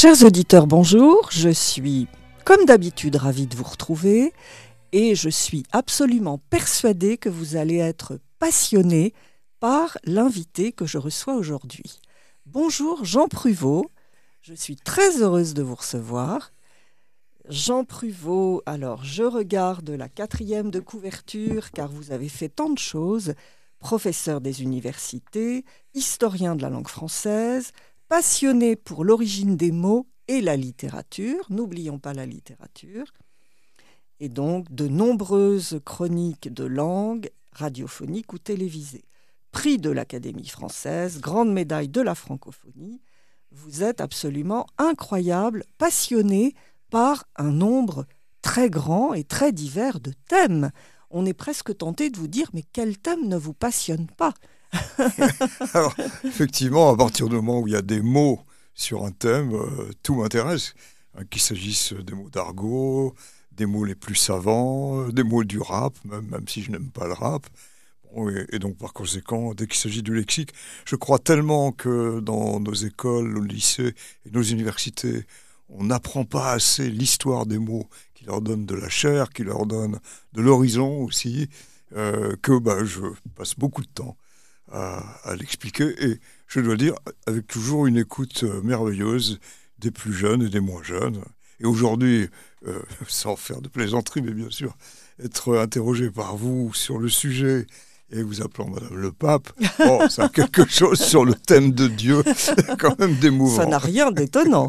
Chers auditeurs, bonjour. Je suis, comme d'habitude, ravie de vous retrouver et je suis absolument persuadée que vous allez être passionnés par l'invité que je reçois aujourd'hui. Bonjour Jean Pruvot, je suis très heureuse de vous recevoir. Jean Pruvot, alors je regarde la 4e de couverture car vous avez fait tant de choses. Professeur des universités, historien de la langue française, passionné pour l'origine des mots et la littérature, n'oublions pas la littérature, et donc de nombreuses chroniques de langue, radiophoniques ou télévisées. Prix de l'Académie française, grande médaille de la francophonie. Vous êtes absolument incroyable, passionné par un nombre très grand et très divers de thèmes. On est presque tenté de vous dire, mais quel thème ne vous passionne pas ? Alors, effectivement, à partir du moment où il y a des mots sur un thème, tout m'intéresse. Qu'il s'agisse des mots d'argot, des mots les plus savants, des mots du rap, même si je n'aime pas le rap. Bon, et donc, par conséquent, dès qu'il s'agit du lexique, je crois tellement que dans nos écoles, nos lycées et nos universités, on n'apprend pas assez l'histoire des mots qui leur donne de la chair, qui leur donne de l'horizon aussi, que je passe beaucoup de temps à l'expliquer. Et je dois dire, avec toujours une écoute merveilleuse des plus jeunes et des moins jeunes. Et aujourd'hui, sans faire de plaisanterie, mais bien sûr, être interrogé par vous sur le sujet et vous appelant Madame le Pape, bon, ça a quelque chose sur le thème de Dieu, quand même d'émouvant. Ça n'a rien d'étonnant.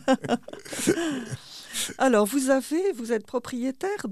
Alors, vous êtes propriétaire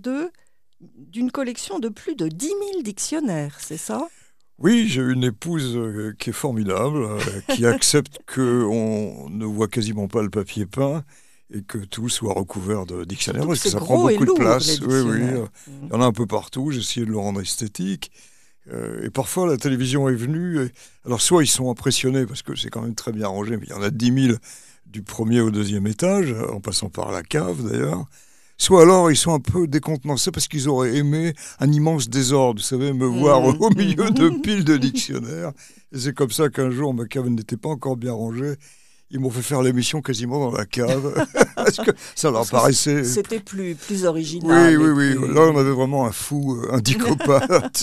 d'une collection de plus de 10 000 dictionnaires, c'est ça ? Oui, j'ai une épouse qui est formidable, qui accepte qu'on ne voit quasiment pas le papier peint et que tout soit recouvert de dictionnaires, parce que ça prend beaucoup de place. Oui, il y en a un peu partout, j'ai essayé de le rendre esthétique. Et parfois, la télévision est venue. Alors, soit ils sont impressionnés, parce que c'est quand même très bien rangé, mais il y en a 10 000 du premier au deuxième étage, en passant par la cave d'ailleurs. Soit alors, ils sont un peu décontenancés parce qu'ils auraient aimé un immense désordre, vous savez, me voir au milieu de piles de dictionnaires. Et c'est comme ça qu'un jour, ma cave n'était pas encore bien rangée. Ils m'ont fait faire l'émission quasiment dans la cave, parce que ça leur paraissait... C'était plus original. Oui. Là, on avait vraiment un fou, un dicopathe.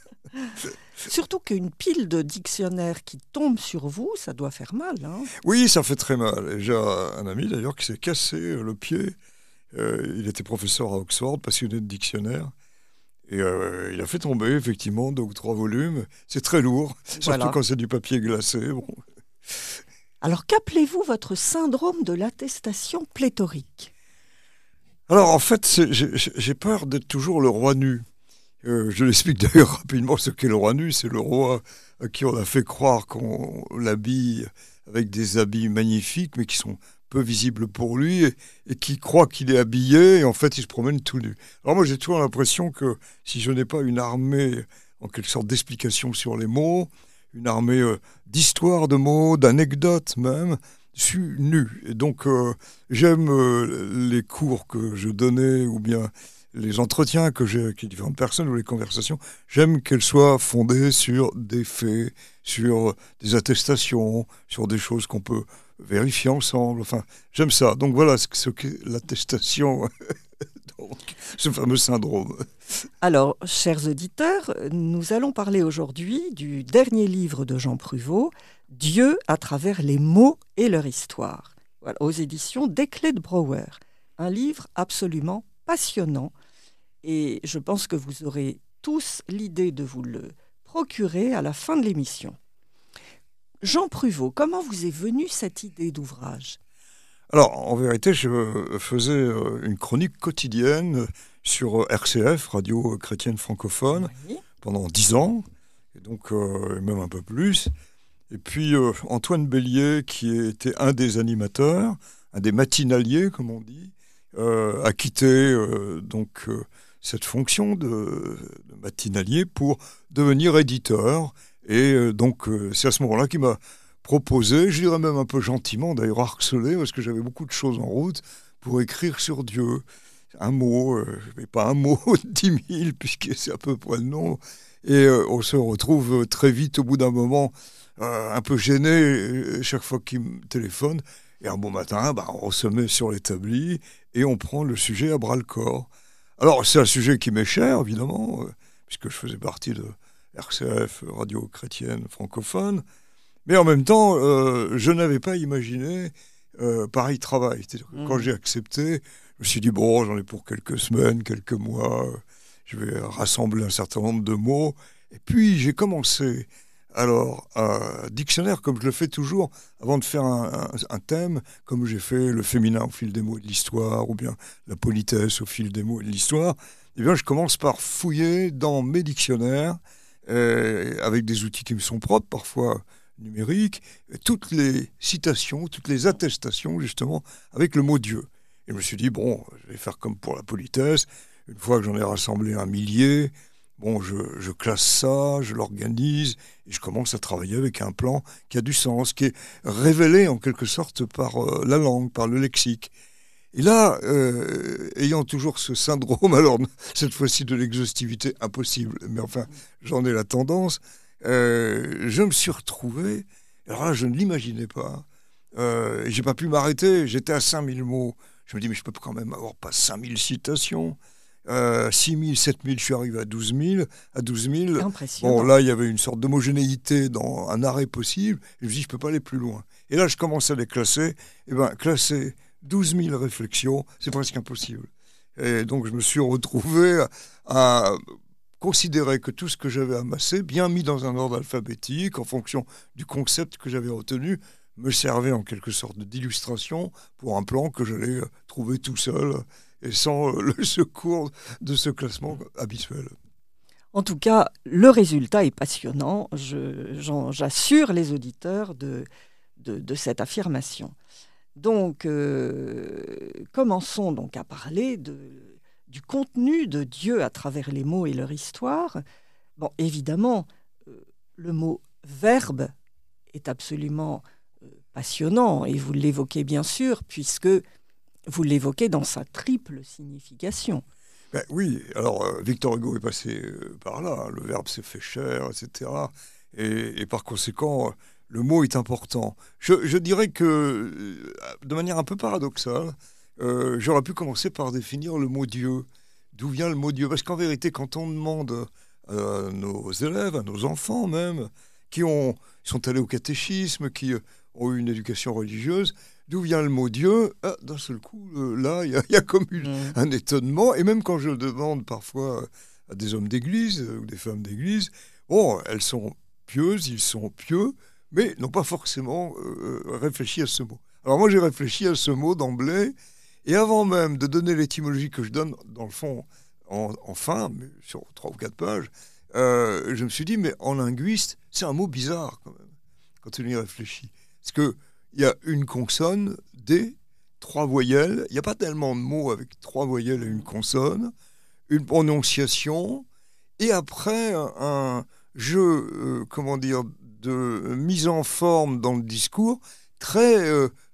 Surtout qu'une pile de dictionnaires qui tombe sur vous, ça doit faire mal. Hein ? Oui, ça fait très mal. Et j'ai un ami d'ailleurs qui s'est cassé le pied. Il était professeur à Oxford, passionné de dictionnaires. Et il a fait tomber effectivement 2 ou 3 volumes. C'est très lourd, surtout quand c'est du papier glacé. Bon. Alors qu'appelez-vous votre syndrome de l'attestation pléthorique ? Alors en fait, j'ai peur d'être toujours le roi nu. Je l'explique d'ailleurs rapidement ce qu'est le roi nu. C'est le roi à qui on a fait croire qu'on l'habille avec des habits magnifiques, mais qui sont peu visibles pour lui, et qui croit qu'il est habillé, et en fait il se promène tout nu. Alors moi j'ai toujours l'impression que si je n'ai pas une armée, en quelque sorte, d'explications sur les mots, une armée d'histoires de mots, d'anecdotes même, je suis nu. Et donc j'aime les cours que je donnais, ou bien les entretiens que j'ai avec les différentes personnes, ou les conversations, j'aime qu'elles soient fondées sur des faits, sur des attestations, sur des choses qu'on peut vérifier ensemble. Enfin, j'aime ça. Donc voilà ce qu'est l'attestation, donc, ce fameux syndrome. Alors, chers auditeurs, nous allons parler aujourd'hui du dernier livre de Jean Pruvot, Dieu à travers les mots et leur histoire, voilà, aux éditions Desclés de Brouwer. Un livre absolument passionnant, et je pense que vous aurez tous l'idée de vous le procurer à la fin de l'émission. Jean Pruvot, comment vous est venue cette idée d'ouvrage ? Alors, en vérité, je faisais une chronique quotidienne sur RCF, Radio Chrétienne Francophone, pendant 10 ans, et donc même un peu plus. Et puis Antoine Bélier, qui était un des animateurs, un des matinaliers, comme on dit, a quitté cette fonction de matinalier pour devenir éditeur. Et donc, c'est à ce moment-là qu'il m'a proposé, je dirais même un peu gentiment, d'ailleurs harcelé, parce que j'avais beaucoup de choses en route pour écrire sur Dieu. Un mot, mais pas un mot, 10 000, puisque c'est à peu près le nom. Et on se retrouve très vite, au bout d'un moment, un peu gêné chaque fois qu'il me téléphone. Et un beau matin, on se met sur l'établi et on prend le sujet à bras-le-corps. Alors, c'est un sujet qui m'est cher, évidemment, puisque je faisais partie de RCF, radio chrétienne francophone. Mais en même temps, je n'avais pas imaginé pareil travail. C'est-à-dire que quand j'ai accepté, je me suis dit, bon, j'en ai pour quelques semaines, quelques mois, je vais rassembler un certain nombre de mots. Et puis, j'ai commencé, alors, un dictionnaire, comme je le fais toujours, avant de faire un thème, comme j'ai fait le féminin au fil des mots et de l'histoire, ou bien la politesse au fil des mots et de l'histoire, eh bien, je commence par fouiller dans mes dictionnaires, avec des outils qui me sont propres, parfois numériques, toutes les citations, toutes les attestations, justement, avec le mot Dieu. Et je me suis dit, bon, je vais faire comme pour la politesse. Une fois que j'en ai rassemblé 1 millier, bon, je classe ça, je l'organise, et je commence à travailler avec un plan qui a du sens, qui est révélé en quelque sorte par la langue, par le lexique. Et là, ayant toujours ce syndrome, alors cette fois-ci de l'exhaustivité impossible, mais enfin, j'en ai la tendance, je me suis retrouvé, alors là, je ne l'imaginais pas, j'ai pas pu m'arrêter, j'étais à 5000 mots. Je me dis, mais je peux quand même avoir pas 5000 citations, 6000, 7000, je suis arrivé à 12 000. À 12 000, impressionnant. Bon, là, il y avait une sorte d'homogénéité dans un arrêt possible, et je me dis, je peux pas aller plus loin. Et là, je commence à les classer, et classer 12 000 réflexions, c'est presque impossible. Et donc, je me suis retrouvé à considérer que tout ce que j'avais amassé, bien mis dans un ordre alphabétique, en fonction du concept que j'avais retenu, me servait en quelque sorte d'illustration pour un plan que j'allais trouver tout seul et sans le secours de ce classement habituel. En tout cas, le résultat est passionnant. J'assure les auditeurs de cette affirmation. Donc, commençons donc à parler du contenu de Dieu à travers les mots et leur histoire. Bon, évidemment, le mot « verbe » est absolument passionnant, et vous l'évoquez bien sûr, puisque vous l'évoquez dans sa triple signification. Oui, alors Victor Hugo est passé par là, le verbe s'est fait chair, etc. Et par conséquent, le mot est important. Je dirais que, de manière un peu paradoxale, j'aurais pu commencer par définir le mot Dieu. D'où vient le mot Dieu ? Parce qu'en vérité, quand on demande à nos élèves, à nos enfants même, qui sont allés au catéchisme, qui ont eu une éducation religieuse, d'où vient le mot Dieu ? D'un seul coup, là, il y a comme un étonnement. Et même quand je le demande parfois à des hommes d'église ou des femmes d'église, bon, elles sont pieuses, ils sont pieux, mais n'ont pas forcément réfléchi à ce mot. Alors moi, j'ai réfléchi à ce mot d'emblée, et avant même de donner l'étymologie que je donne, dans le fond, en fin, mais sur 3 ou 4 pages, je me suis dit, mais en linguiste, c'est un mot bizarre quand même, quand on y réfléchit. Parce qu'il y a une consonne, D, 3 voyelles. Il n'y a pas tellement de mots avec 3 voyelles et une consonne, une prononciation, et après un jeu, de mise en forme dans le discours, très,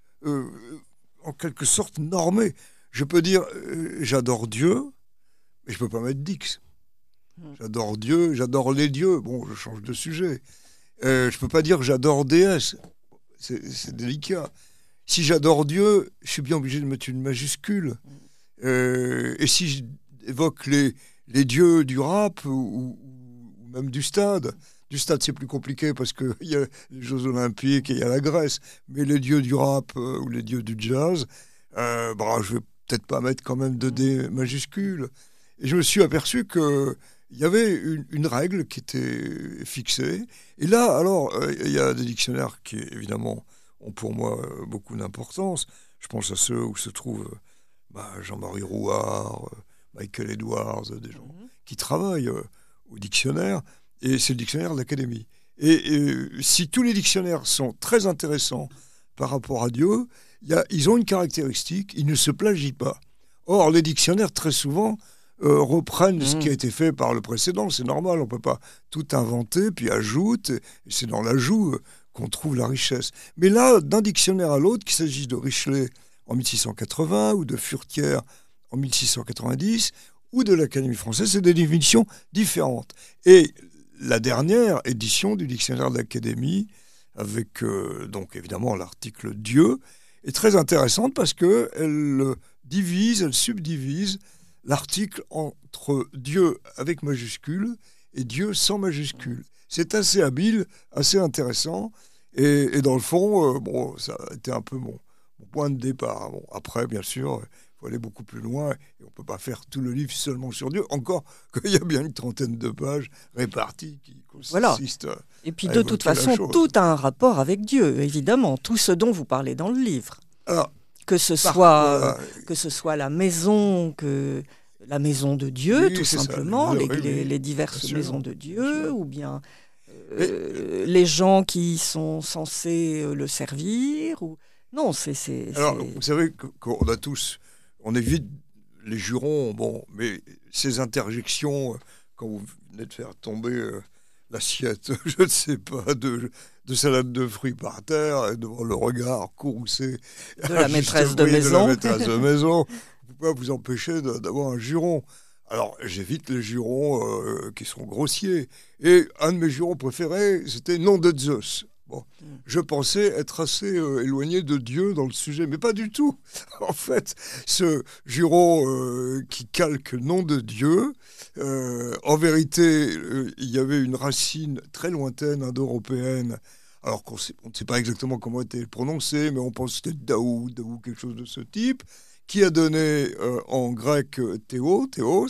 en quelque sorte, normé. Je peux dire, j'adore Dieu, mais je ne peux pas mettre Dix. J'adore Dieu, j'adore les dieux. Bon, je change de sujet. Je ne peux pas dire j'adore déesse. C'est délicat. Si j'adore Dieu, je suis bien obligé de mettre une majuscule. Et si j'évoque les dieux du rap ou même du stade, c'est plus compliqué parce qu'il y a les Jeux Olympiques et il y a la Grèce. Mais les dieux du rap ou les dieux du jazz, je vais peut-être pas mettre quand même de D majuscule. Et je me suis aperçu que il y avait une règle qui était fixée. Et là, alors, il y a des dictionnaires qui, évidemment, ont pour moi beaucoup d'importance. Je pense à ceux où se trouvent Jean-Marie Rouard, Michael Edwards, des gens qui travaillent au dictionnaire. Et c'est le dictionnaire de l'Académie. Et si tous les dictionnaires sont très intéressants par rapport à Dieu, ils ont une caractéristique, ils ne se plagient pas. Or, les dictionnaires, très souvent, reprennent ce qui a été fait par le précédent. C'est normal, on ne peut pas tout inventer, puis ajoute, et c'est dans l'ajout qu'on trouve la richesse. Mais là, d'un dictionnaire à l'autre, qu'il s'agisse de Richelet en 1680 ou de Furetière en 1690 ou de l'Académie française, c'est des définitions différentes. Et la dernière édition du dictionnaire de l'Académie, avec donc évidemment l'article Dieu, est très intéressante parce qu'elle elle subdivise l'article entre Dieu avec majuscule et Dieu sans majuscule. C'est assez habile, assez intéressant. Et dans le fond, ça a été un peu mon point de départ. Bon, après, bien sûr, il faut aller beaucoup plus loin. Et on ne peut pas faire tout le livre seulement sur Dieu. Encore qu'il y a bien une trentaine de pages réparties qui consistent Et puis de toute façon, tout a un rapport avec Dieu, évidemment. Tout ce dont vous parlez dans le livre. Alors, que ce soit la maison de Dieu, oui, tout simplement, les diverses maisons de Dieu, ou bien les gens qui sont censés le servir. Non, Alors, vous savez qu'on a tous, on évite les jurons, mais ces interjections, quand vous venez de faire tomber l'assiette, je ne sais pas, de salade de fruits par terre, et devant le regard courroucé de la maîtresse de maison, vous ne pouvez pas vous empêcher d'avoir un juron. Alors, j'évite les jurons qui sont grossiers. Et un de mes jurons préférés, c'était « nom de Zeus ». Bon, je pensais être assez éloigné de Dieu dans le sujet, mais pas du tout. En fait, ce juron qui calque nom de Dieu, en vérité, il y avait une racine très lointaine indo-européenne, alors qu'on ne sait pas exactement comment était prononcé, mais on pense que c'était Daoud ou quelque chose de ce type, qui a donné en grec théos,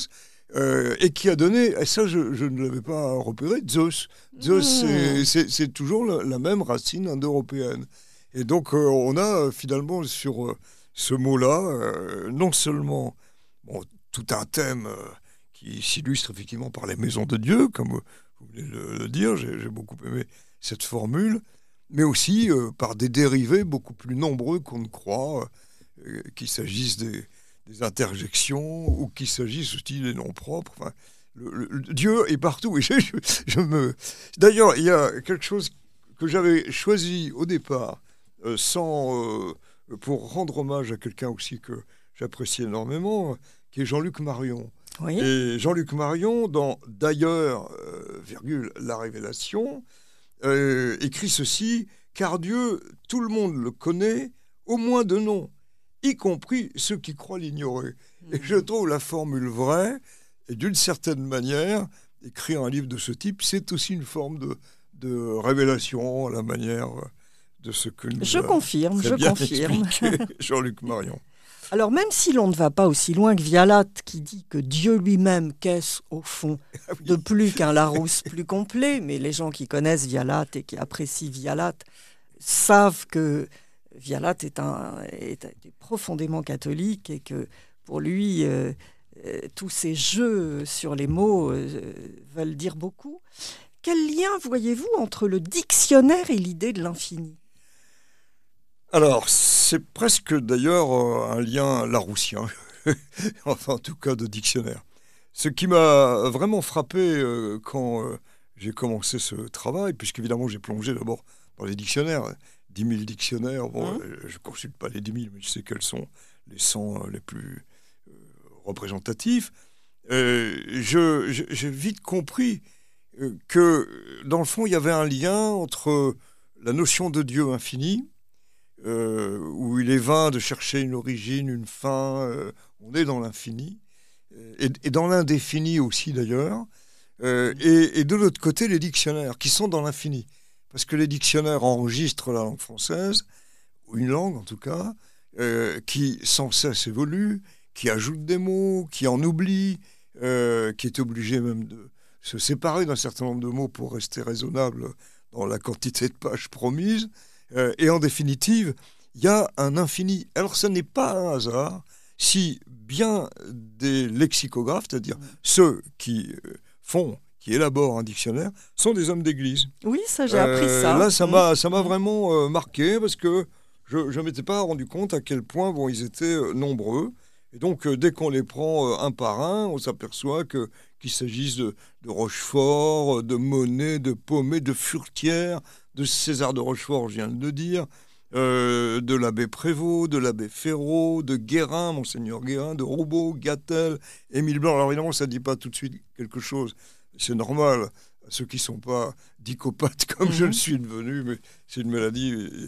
et qui a donné, et ça je ne l'avais pas repéré, Zeus. Zeus, c'est toujours la même racine indo-européenne. Et donc on a finalement sur ce mot-là, non seulement tout un thème qui s'illustre effectivement par les maisons de Dieu, comme vous venez de le dire, j'ai beaucoup aimé cette formule, mais aussi par des dérivés beaucoup plus nombreux qu'on ne croit, qu'il s'agisse des interjections ou qu'il s'agisse aussi des noms propres. Enfin, le Dieu est partout. Et D'ailleurs, il y a quelque chose que j'avais choisi au départ pour rendre hommage à quelqu'un aussi que j'apprécie énormément, qui est Jean-Luc Marion. Oui. Et Jean-Luc Marion, dans D'ailleurs, la révélation, écrit ceci: « Car Dieu, tout le monde le connaît, au moins de nom, y compris ceux qui croient l'ignorer. » Et je trouve la formule vraie, et d'une certaine manière, écrire un livre de ce type, c'est aussi une forme de révélation à la manière de ce que nous Je confirme. Jean-Luc Marion. Alors même si l'on ne va pas aussi loin que Vialatte, qui dit que Dieu lui-même, qu'est-ce au fond de plus qu'un Larousse plus complet, mais les gens qui connaissent Vialatte et qui apprécient Vialatte savent que Vialatte est profondément catholique et que pour lui, tous ces jeux sur les mots veulent dire beaucoup. Quel lien voyez-vous entre le dictionnaire et l'idée de l'infini ? Alors, c'est presque d'ailleurs un lien laroussien, enfin en tout cas de dictionnaire. Ce qui m'a vraiment frappé quand j'ai commencé ce travail, puisqu'évidemment j'ai plongé d'abord dans les dictionnaires, 10 000 dictionnaires, je ne consulte pas les 10 000, mais je sais quels sont les 100 les plus représentatifs. J'ai vite compris que dans le fond il y avait un lien entre la notion de Dieu infini, où il est vain de chercher une origine, une fin, on est dans l'infini, et dans l'indéfini aussi d'ailleurs, et de l'autre côté les dictionnaires qui sont dans l'infini, parce que les dictionnaires enregistrent la langue française, ou une langue en tout cas, qui sans cesse évolue, qui ajoute des mots, qui en oublie, qui est obligé même de se séparer d'un certain nombre de mots pour rester raisonnable dans la quantité de pages promises. Et en définitive, il y a un infini. Alors, ce n'est pas un hasard si bien des lexicographes, c'est-à-dire ceux qui élaborent un dictionnaire, sont des hommes d'église. Oui, ça, j'ai appris ça. Là, ça m'a vraiment marqué parce que je ne m'étais pas rendu compte à quel point ils étaient nombreux. Et donc, dès qu'on les prend un par un, on s'aperçoit qu'il s'agisse de Rochefort, de Monet, de Paumet, de Furetière, de César de Rochefort, je viens de le dire, de l'abbé Prévost, de l'abbé Ferraud, de Guérin, Monseigneur Guérin, de Roubaud, Gattel, Émile Blanc. Alors évidemment, ça ne dit pas tout de suite quelque chose. C'est normal, à ceux qui ne sont pas dicopathes comme je le suis devenu, mais c'est une maladie.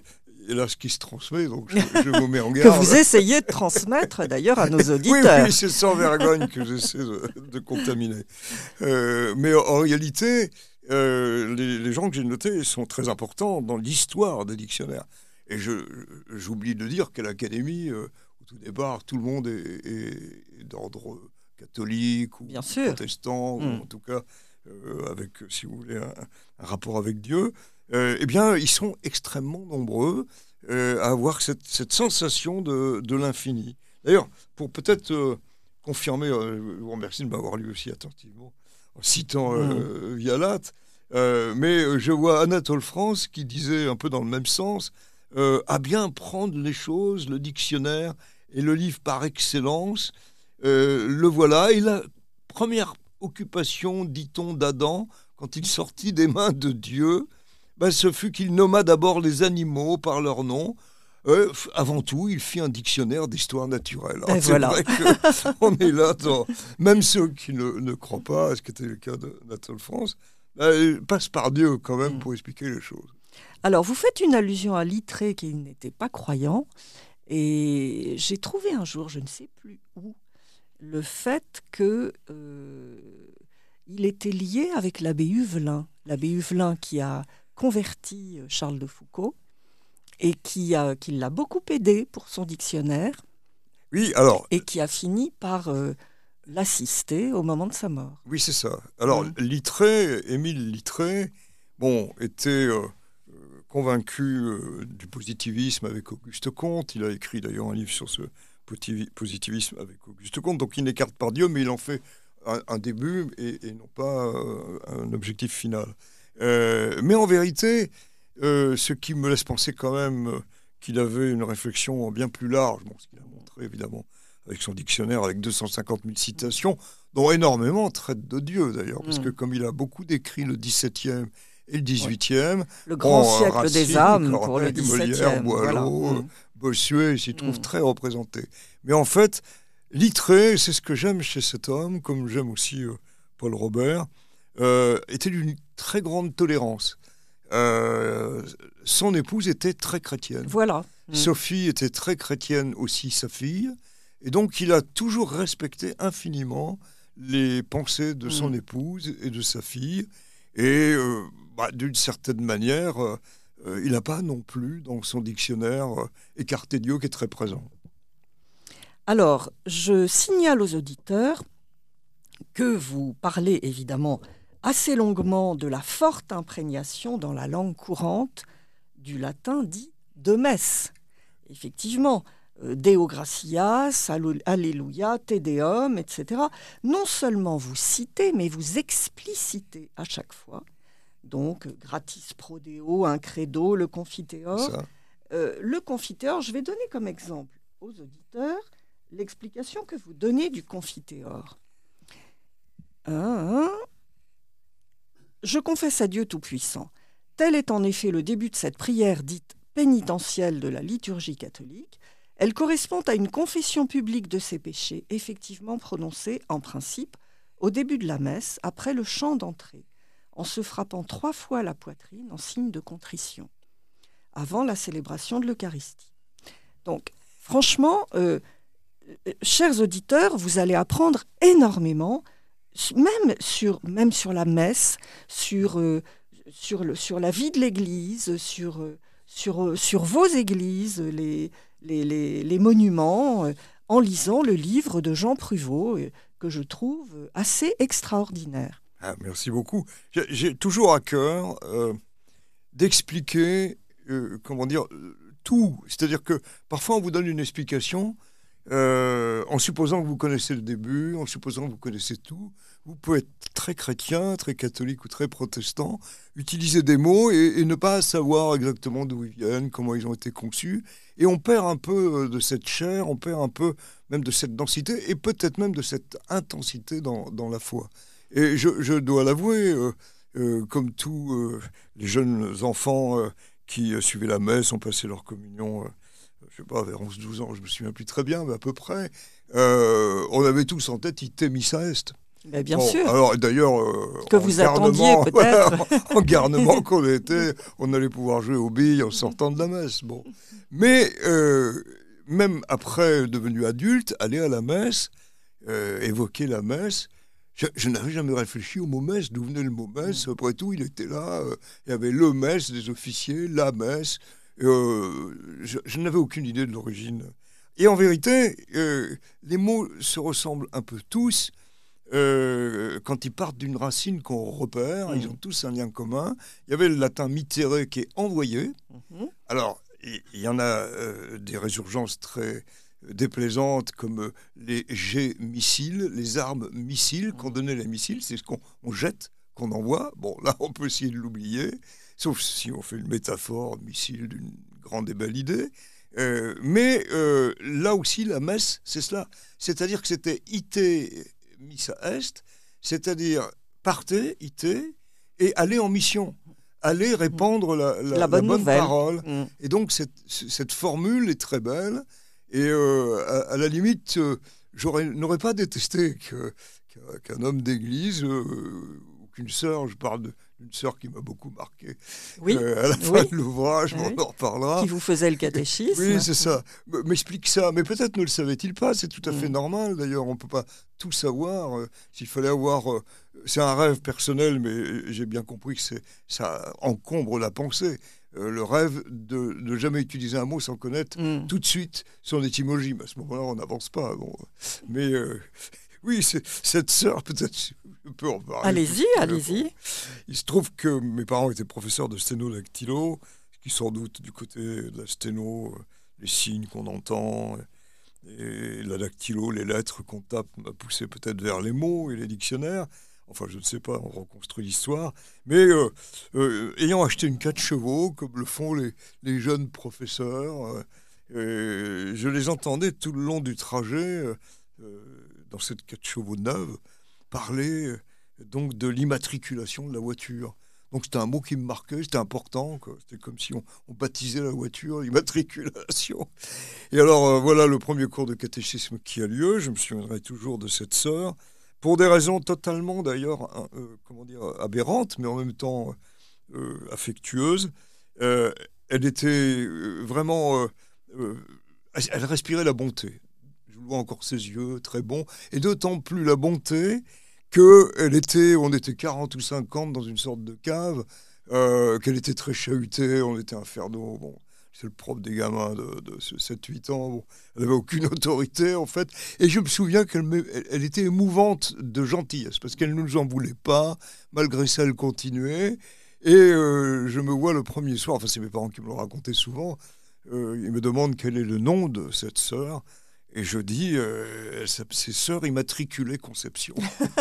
hélas, qui se transmet, donc je vous mets en Que garde. vous essayez de transmettre d'ailleurs à nos Oui, auditeurs. oui, c'est sans vergogne que j'essaie de contaminer. Mais en réalité, les gens que j'ai notés sont très importants dans l'histoire des dictionnaires. Et j'oublie de dire qu'à l'Académie, au tout départ, tout le monde est d'ordre catholique ou Bien sûr. protestant, ou en tout cas avec, si vous voulez, un rapport avec Dieu. Eh bien, ils sont extrêmement nombreux à avoir cette sensation de l'infini. D'ailleurs, pour peut-être confirmer, je vous remercie de m'avoir lu aussi attentivement, en citant Vialat, mais je vois Anatole France qui disait un peu dans le même sens, à bien prendre les choses, le dictionnaire est le livre par excellence, le voilà, et la première occupation, dit-on, d'Adam, quand il sortit des mains de Dieu, ce fut qu'il nomma d'abord les animaux par leur nom. Avant tout, il fit un dictionnaire d'histoire naturelle. Alors, c'est voilà. vrai qu'on est là, même ceux qui ne croient pas, ce qui était le cas d'Anatole France, passent par Dieu quand même pour expliquer les choses. Alors, vous faites une allusion à Littré qui n'était pas croyant, et j'ai trouvé un jour, je ne sais plus où, le fait qu'il était lié avec l'abbé Huvelin qui a converti Charles de Foucauld et qui l'a beaucoup aidé pour son dictionnaire. Oui, alors. Et qui a fini par l'assister au moment de sa mort. Oui, c'est ça. Alors, Littré, Émile Littré, était convaincu du positivisme avec Auguste Comte. Il a écrit d'ailleurs un livre sur ce positivisme avec Auguste Comte. Donc, il n'écarte pas Dieu, mais il en fait un début et non pas un objectif final. Mais en vérité, ce qui me laisse penser quand même qu'il avait une réflexion bien plus large, ce qu'il a montré évidemment avec son dictionnaire, avec 250 000 citations, dont énormément traitent de Dieu d'ailleurs, parce que comme il a beaucoup décrit le XVIIe et le XVIIIe, le grand siècle Racine, des âmes Corneille, pour le Molière, XVIIe. Boileau, Bossuet, il s'y trouve très représenté. Mais en fait, Littré, c'est ce que j'aime chez cet homme, comme j'aime aussi Paul Robert, était d'une très grande tolérance. Son épouse était très chrétienne. Voilà. Sophie était très chrétienne aussi, sa fille. Et donc, il a toujours respecté infiniment les pensées de son épouse et de sa fille. Et d'une certaine manière, il n'a pas non plus, dans son dictionnaire, écarté Dieu qui est très présent. Alors, je signale aux auditeurs que vous parlez évidemment assez longuement de la forte imprégnation dans la langue courante du latin dit de messe. Effectivement, Deo gratias, Alléluia, Te Deum, etc. Non seulement vous citez, mais vous explicitez à chaque fois. Donc, gratis pro Deo, un credo, le confiteor. Le confiteor, je vais donner comme exemple aux auditeurs l'explication que vous donnez du confiteor. Je confesse à Dieu Tout-Puissant. Tel est en effet le début de cette prière dite pénitentielle de la liturgie catholique. Elle correspond à une confession publique de ses péchés, effectivement prononcée, en principe, au début de la messe, après le chant d'entrée, en se frappant 3 fois la poitrine en signe de contrition, avant la célébration de l'Eucharistie. Donc, franchement, chers auditeurs, vous allez apprendre énormément, même sur la messe, sur la vie de l'Église, sur vos églises, les monuments, en lisant le livre de Jean Pruvot, que je trouve assez extraordinaire. Merci beaucoup. J'ai toujours à cœur d'expliquer, tout. C'est-à-dire que parfois on vous donne une explication en supposant que vous connaissez le début, en supposant que vous connaissez tout. Vous pouvez être très chrétien, très catholique ou très protestant, utiliser des mots et ne pas savoir exactement d'où ils viennent, comment ils ont été conçus. Et on perd un peu de cette chair, on perd un peu même de cette densité et peut-être même de cette intensité dans la foi. Et je dois l'avouer, comme tous les jeunes enfants qui suivaient la messe, ont passé leur communion, je ne sais pas, vers 11-12 ans, je ne me souviens plus très bien, mais à peu près, on avait tous en tête « ite missa est ». Mais bien sûr. Alors d'ailleurs, que vous attendiez peut-être. En garnement qu'on était, on allait pouvoir jouer aux billes en sortant de la messe. Bon. Mais même après devenu adulte, aller à la messe, évoquer la messe, je n'avais jamais réfléchi au mot messe, d'où venait le mot messe. Après tout, il était là, il y avait le messe des officiers, la messe. Je n'avais aucune idée de l'origine. Et en vérité, les mots se ressemblent un peu tous. Quand ils partent d'une racine qu'on repère, ils ont tous un lien commun. Il y avait le latin mittere qui est envoyé. Alors, il y en a des résurgences très déplaisantes comme les jets missiles, les armes missiles qu'on donnait les missiles, c'est ce qu'on jette, qu'on envoie. Bon, là, on peut essayer de l'oublier, sauf si on fait une métaphore missile d'une grande et belle idée. Mais là aussi, la messe, c'est cela. C'est-à-dire que c'était ite missa est, c'est-à-dire partez, ite, et aller en mission, aller répandre la bonne parole. Et donc, cette formule est très belle. Et à la limite, n'aurais pas détesté qu'un homme d'église ou qu'une sœur, je parle d'une sœur qui m'a beaucoup marqué, à la fin de l'ouvrage, on en reparlera. Qui vous faisait le catéchisme. Oui, c'est ça. M'explique ça. Mais peut-être ne le savait-il pas, c'est tout à fait normal d'ailleurs, on ne peut pas tout savoir. S'il fallait avoir... c'est un rêve personnel, mais j'ai bien compris que ça encombre la pensée. Le rêve de ne jamais utiliser un mot sans connaître tout de suite son étymologie. Mais à ce moment-là, on n'avance pas. Bon. Mais oui, cette sœur, peut-être, je peux en parler. Allez-y. Il se trouve que mes parents étaient professeurs de sténodactylo, qui sans doute du côté de la sténo, les signes qu'on entend, et la dactylo, les lettres qu'on tape, m'a poussé peut-être vers les mots et les dictionnaires. Enfin, je ne sais pas, on reconstruit l'histoire. Mais ayant acheté une 4 chevaux, comme le font les jeunes professeurs, je les entendais tout le long du trajet, dans cette 4 chevaux neuve, parler donc de l'immatriculation de la voiture. Donc c'était un mot qui me marquait, c'était important, quoi. C'était comme si on baptisait la voiture, l'immatriculation. Et alors, voilà le premier cours de catéchisme qui a lieu. Je me souviendrai toujours de cette sœur. Pour des raisons totalement, d'ailleurs, aberrantes, mais en même temps affectueuses. Elle était vraiment... elle respirait la bonté. Je vois encore ses yeux, très bons. Et d'autant plus la bonté on était 40 ou 50 dans une sorte de cave, qu'elle était très chahutée, on était infernaux. Bon, c'est le propre des gamins de 7-8 ans. Bon, elle n'avait aucune autorité, en fait. Et je me souviens qu'elle était émouvante de gentillesse, parce qu'elle ne nous en voulait pas. Malgré ça, elle continuait. Et je me vois le premier soir, enfin, c'est mes parents qui me l'ont raconté souvent, ils me demandent quel est le nom de cette sœur. Et je dis, c'est Sœur Immatriculée Conception.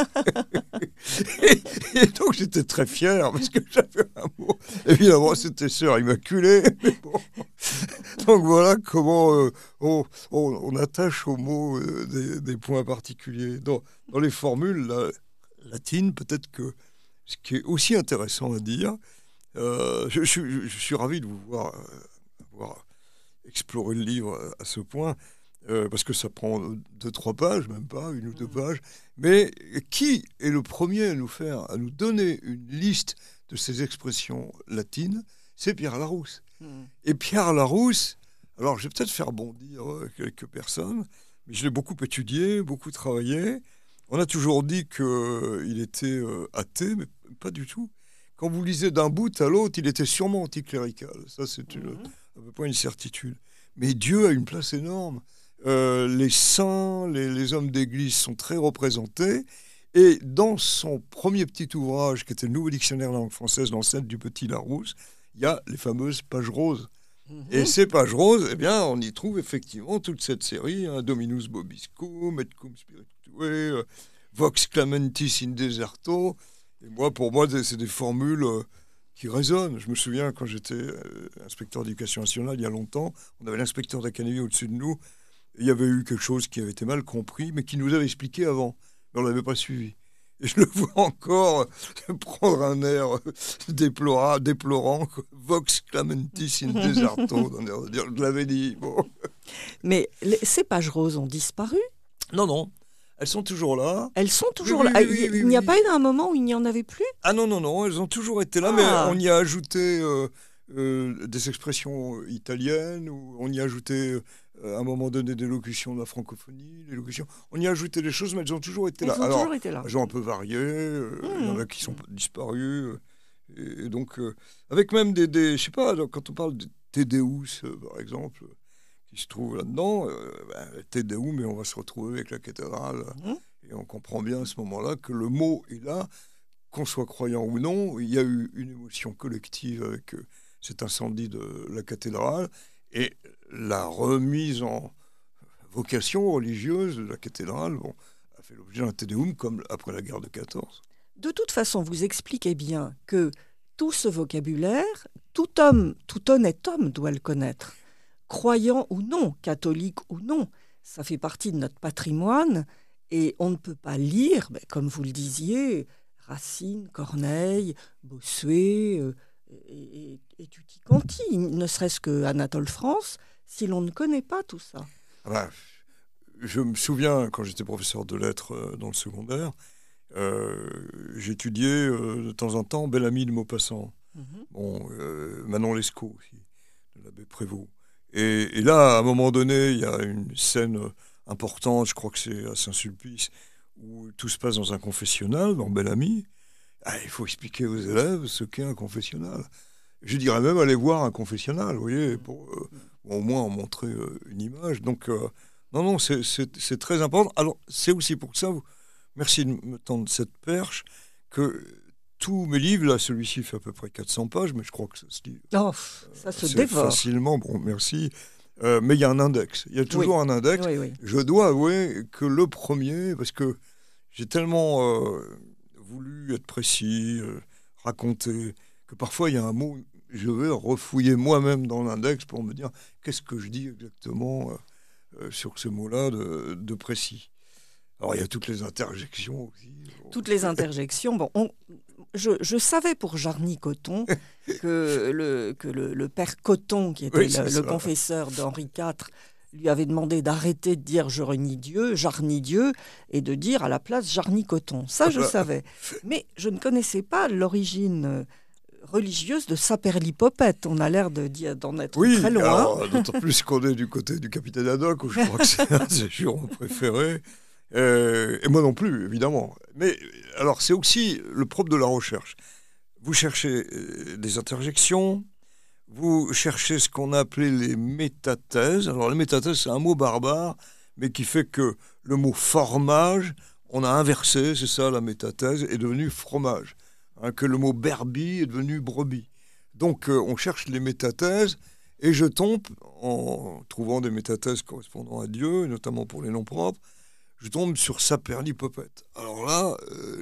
et donc j'étais très fier parce que j'avais un mot. Évidemment, c'était Sœur Immaculée. Mais bon. Donc voilà comment on attache aux mots des points particuliers. Dans les formules latines, peut-être que ce qui est aussi intéressant à dire, je suis ravi de vous voir avoir exploré le livre à ce point. Parce que ça prend 2-3 pages, même pas, 1 ou 2 pages. Mais qui est le premier à nous donner une liste de ces expressions latines? C'est Pierre Larousse. Et Pierre Larousse, alors je vais peut-être faire bondir quelques personnes, mais je l'ai beaucoup étudié, beaucoup travaillé. On a toujours dit qu'il était athée, mais pas du tout. Quand vous lisez d'un bout à l'autre, il était sûrement anticlérical. Ça, c'est à peu près une certitude. Mais Dieu a une place énorme. Les saints, les hommes d'église sont très représentés. Et dans son premier petit ouvrage, qui était le Nouveau Dictionnaire langue française, l'ancêtre du Petit Larousse, il y a les fameuses pages roses. Et ces pages roses, eh bien, on y trouve effectivement toute cette série, Dominus Vobiscum, Et cum Spiritue, Vox Clamentis in Deserto. Et pour moi, c'est des formules qui résonnent. Je me souviens, quand j'étais inspecteur d'éducation nationale, il y a longtemps, on avait l'inspecteur d'académie au-dessus de nous. Il y avait eu quelque chose qui avait été mal compris, mais qui nous avait expliqué avant. Mais on ne l'avait pas suivi. Et je le vois encore prendre un air déplorant, Vox Clamentis in Deserto. Je l'avais dit. Bon. Mais ces pages roses ont disparu? Non. Elles sont toujours là. Elles sont toujours Oui, là. oui, oui, oui, Il n'y a oui. pas eu un moment où il n'y en avait plus? Ah non, non, non, elles ont toujours été là, Ah. mais on y a ajouté des expressions italiennes, ou on y a ajouté à un moment donné des locutions de la francophonie, des locutions. On y a ajouté des choses, mais elles ont toujours été là. Elles ont Alors, toujours été là. elles ont un peu varié, il y en a qui sont disparus. Et donc, avec même je sais pas, quand on parle de Te Deus, par exemple, qui se trouve là-dedans, Te Deum, mais on va se retrouver avec la cathédrale. Et on comprend bien à ce moment-là que le mot est là, qu'on soit croyant ou non. Il y a eu une émotion collective avec cet incendie de la cathédrale et la remise en vocation religieuse de la cathédrale a fait l'objet d'un Te Deum comme après la guerre de 14. De toute façon, vous expliquez bien que tout ce vocabulaire, tout homme, tout honnête homme doit le connaître. Croyant ou non, catholique ou non, ça fait partie de notre patrimoine et on ne peut pas lire, comme vous le disiez, Racine, Corneille, Bossuet et tutti quanti, ne serait-ce que Anatole France, si l'on ne connaît pas tout ça. Je me souviens, quand j'étais professeur de lettres dans le secondaire, j'étudiais de temps en temps Bel-Ami de Maupassant, Manon Lescaut aussi, de l'abbé Prévost. Et là, à un moment donné, il y a une scène importante, je crois que c'est à Saint-Sulpice, où tout se passe dans un confessionnal, dans Bel-Ami. Il faut expliquer aux élèves ce qu'est un confessionnal. Je dirais même aller voir un confessionnal, vous voyez, pour au moins en montrer une image. Donc, non, c'est très important. Alors, c'est aussi pour ça, merci de me tendre cette perche, que tous mes livres, là, celui-ci fait à peu près 400 pages, mais je crois que ça se lit ça se dévore facilement. Bon, merci. Mais il y a un index. Il y a toujours un index. Oui. Je dois avouer que le premier, parce que j'ai tellement voulu être précis, raconter, que parfois il y a un mot, je vais refouiller moi-même dans l'index pour me dire qu'est-ce que je dis exactement sur ce mot-là de précis. Alors il y a toutes les interjections aussi. Toutes les interjections. Bon, je savais pour Jarny Cotton que le père Cotton, qui était le confesseur d'Henri IV, lui avait demandé d'arrêter de dire je renie Dieu, Jarny Dieu, et de dire à la place Jarny Cotton. Ça, je savais. Mais je ne connaissais pas l'origine religieuse de Saperlipopette. On a l'air d'en être très loin. Alors, d'autant plus qu'on est du côté du capitaine Haddock, où je crois que c'est un de ses jurons préférés. Et moi non plus, évidemment. Mais alors, c'est aussi le propre de la recherche. Vous cherchez des interjections, vous cherchez ce qu'on a appelé les métathèses. Alors, les métathèses, c'est un mot barbare, mais qui fait que le mot formage, on a inversé, c'est ça, la métathèse, est devenu fromage. Que le mot berbie est devenu brebis. Donc, on cherche les métathèses, et je tombe, en trouvant des métathèses correspondant à Dieu, notamment pour les noms propres, je tombe sur Saperlipopette. Alors là,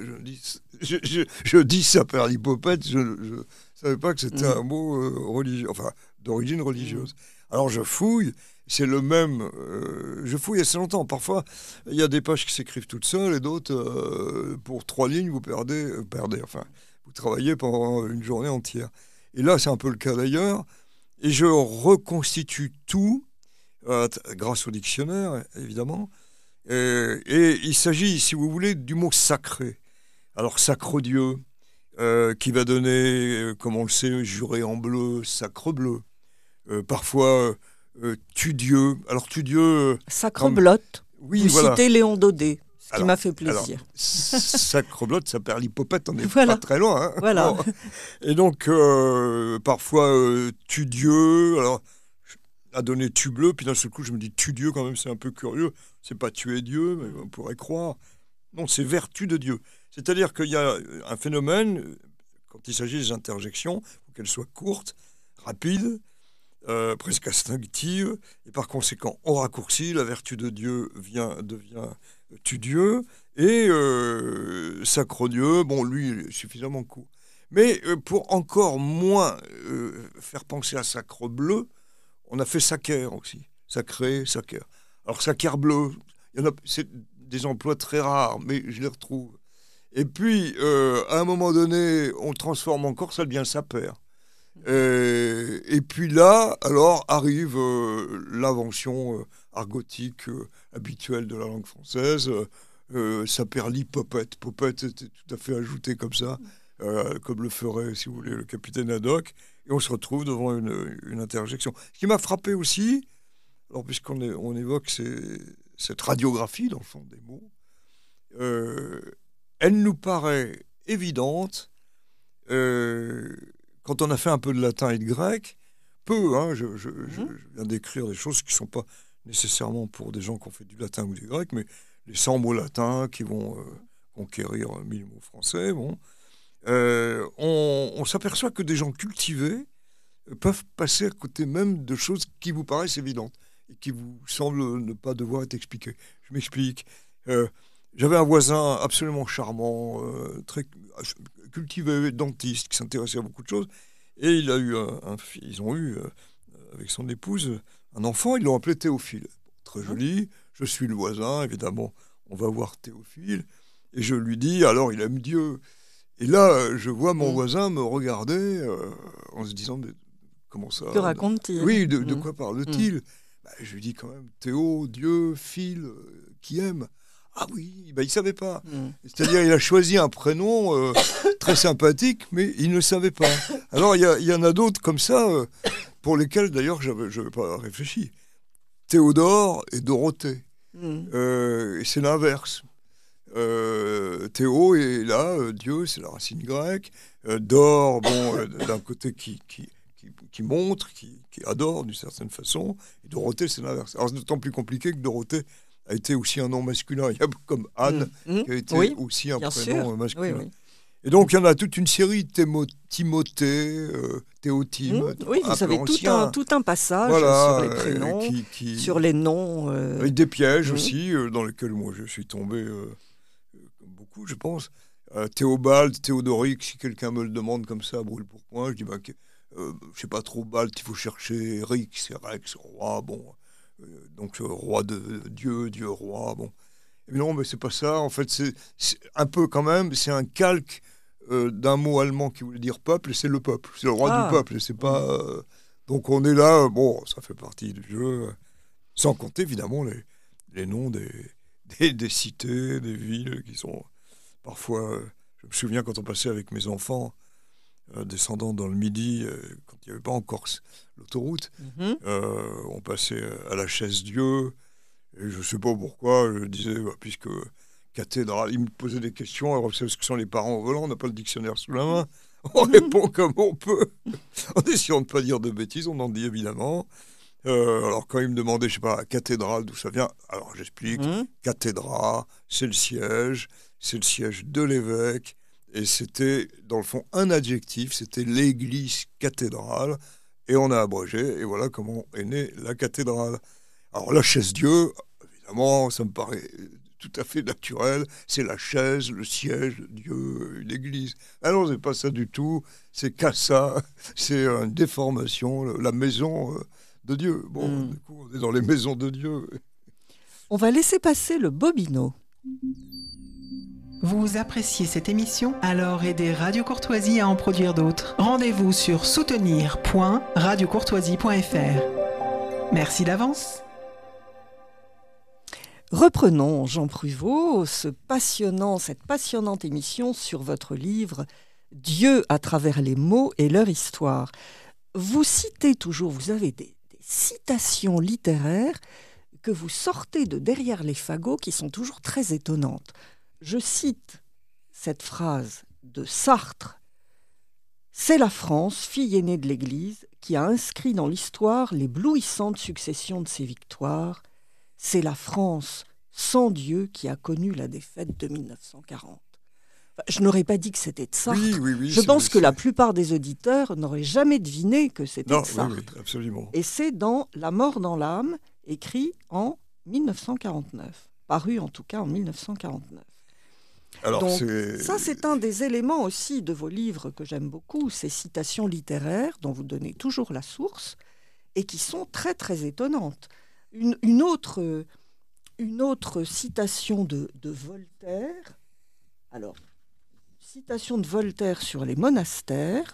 je dis Saperlipopette, je ne savais pas que c'était un mot religieux, enfin, d'origine religieuse. Alors je fouille, c'est le même, je fouille assez longtemps. Parfois, il y a des pages qui s'écrivent toutes seules et d'autres, pour 3 lignes, vous perdez, enfin, vous travaillez pendant une journée entière. Et là, c'est un peu le cas d'ailleurs, et je reconstitue tout, grâce au dictionnaire, évidemment. Et il s'agit, si vous voulez, du mot sacré. Alors, sacre Dieu, qui va donner, comme on le sait, juré en bleu, sacre bleu. Parfois, tu Dieu. Alors, tu Dieu. Sacre-blotte. Oui, vous voilà. Citez Léon Daudet, ce qui m'a fait plaisir. Sacre-blotte, ça perd l'hypopète, on n'est voilà. pas très loin. Hein. Voilà. Bon. Et donc, parfois, tu Dieu. Alors, a donné tu bleu, puis d'un seul coup je me dis tu Dieu quand même, c'est un peu curieux, c'est pas tuer Dieu, mais on pourrait croire. Non, c'est vertu de Dieu. C'est-à-dire qu'il y a un phénomène, quand il s'agit des interjections, il faut qu'elles soient courtes, rapides, presque instinctives, et par conséquent on raccourcit, la vertu de Dieu devient tu Dieu, et sacre Dieu, bon lui il est suffisamment court. Mais pour encore moins faire penser à sacre bleu, on a fait sacer aussi. Sacré, sacer. Alors, sacer bleu, c'est des emplois très rares, mais je les retrouve. Et puis, à un moment donné, on transforme encore, ça devient saper. Et puis là, alors, arrive l'invention argotique habituelle de la langue française, Saperli-Popette. Popette était tout à fait ajouté comme ça, comme le ferait, si vous voulez, le capitaine Haddock. Et on se retrouve devant une interjection. Ce qui m'a frappé aussi, alors puisqu'on évoque cette radiographie, dans le fond, des mots, elle nous paraît évidente quand on a fait un peu de latin et de grec. Peu, hein, je viens d'écrire des choses qui ne sont pas nécessairement pour des gens qui ont fait du latin ou du grec, mais les 100 mots latins qui vont conquérir 1000 mots français. Bon. On s'aperçoit que des gens cultivés peuvent passer à côté même de choses qui vous paraissent évidentes et qui vous semblent ne pas devoir être expliquées. Je m'explique. J'avais un voisin absolument charmant, très cultivé, dentiste, qui s'intéressait à beaucoup de choses. Et il a eu ils ont eu, avec son épouse, un enfant. Ils l'ont appelé Théophile. Très joli. Je suis le voisin, évidemment. On va voir Théophile. Et je lui dis, alors il aime Dieu. Et là, je vois mon voisin me regarder en se disant, mais comment ça? Que raconte-t-il? Oui, de quoi parle-t-il? Je lui dis quand même, Théo, Dieu, Phil, qui aime. Ah oui, il ne savait pas. C'est-à-dire, il a choisi un prénom très sympathique, mais il ne savait pas. Alors, il y en a d'autres comme ça, pour lesquels, d'ailleurs, je n'avais pas réfléchi. Théodore et Dorothée. Et c'est l'inverse. Théo est là, Dieu, c'est la racine grecque. Dor, bon, d'un côté qui montre, qui adore d'une certaine façon. Et Dorothée, c'est l'inverse. Alors, c'est d'autant plus compliqué que Dorothée a été aussi un nom masculin. Il y a comme Anne, qui a été aussi un prénom masculin. Oui. Et donc, il y en a toute une série, Timothée, Théotime. Oui, vous avez tout un passage sur les prénoms, sur les noms. Avec des pièges aussi, dans lesquels moi je suis tombé beaucoup, je pense. Théobald, Théodoric, si quelqu'un me le demande comme ça, brûle pour point, je dis, je sais pas trop, Bald, il faut chercher Ric, c'est Rex, roi, bon. Donc, roi de Dieu, Dieu roi, bon. Mais non, mais c'est pas ça. En fait, c'est un peu quand même, c'est un calque d'un mot allemand qui voulait dire peuple, et c'est le peuple. C'est le roi du peuple, et c'est pas... donc, on est là, bon, ça fait partie du jeu, sans compter, évidemment, les noms des cités, des villes, qui sont parfois... je me souviens quand on passait avec mes enfants, descendant dans le Midi, quand il n'y avait pas encore l'autoroute, on passait à la Chaise-Dieu, et je ne sais pas pourquoi, je disais, puisque cathédrale, il me posait des questions, alors vous savez ce que sont les parents au volant, on n'a pas le dictionnaire sous la main, on répond comme on peut, en essayant de ne pas dire de bêtises, on en dit évidemment. Alors quand il me demandait, je ne sais pas, la cathédrale, d'où ça vient, alors j'explique, cathédra, c'est le siège de l'évêque, et c'était, dans le fond, un adjectif, c'était l'église cathédrale, et on a abrégé, et voilà comment est née la cathédrale. Alors la Chaise-Dieu, évidemment, ça me paraît tout à fait naturel, c'est la chaise, le siège de Dieu, une église. Ah non, c'est pas ça du tout, c'est Cassa, c'est une déformation, la maison de Dieu. Bon, du coup, on est dans les maisons de Dieu. On va laisser passer le bobino. Vous appréciez cette émission? Alors aidez Radio Courtoisie à en produire d'autres. Rendez-vous sur soutenir.radiocourtoisie.fr. Merci d'avance. Reprenons, Jean Pruvot, cette passionnante émission sur votre livre « Dieu à travers les mots et leur histoire ». Vous citez toujours, vous avez des citations littéraires que vous sortez de derrière les fagots qui sont toujours très étonnantes. Je cite cette phrase de Sartre. « C'est la France, fille aînée de l'Église, qui a inscrit dans l'histoire l'éblouissante succession de ses victoires. C'est la France sans Dieu qui a connu la défaite de 1940. » Je n'aurais pas dit que c'était de Sartre. Oui, je pense que la plupart des auditeurs n'auraient jamais deviné que c'était de Sartre. Oui, absolument. Et c'est dans La mort dans l'âme, écrit en 1949, paru en tout cas en 1949. Alors, donc, ça, c'est un des éléments aussi de vos livres que j'aime beaucoup, ces citations littéraires dont vous donnez toujours la source et qui sont très, très étonnantes. Une autre citation de Voltaire. Alors, citation de Voltaire sur les monastères.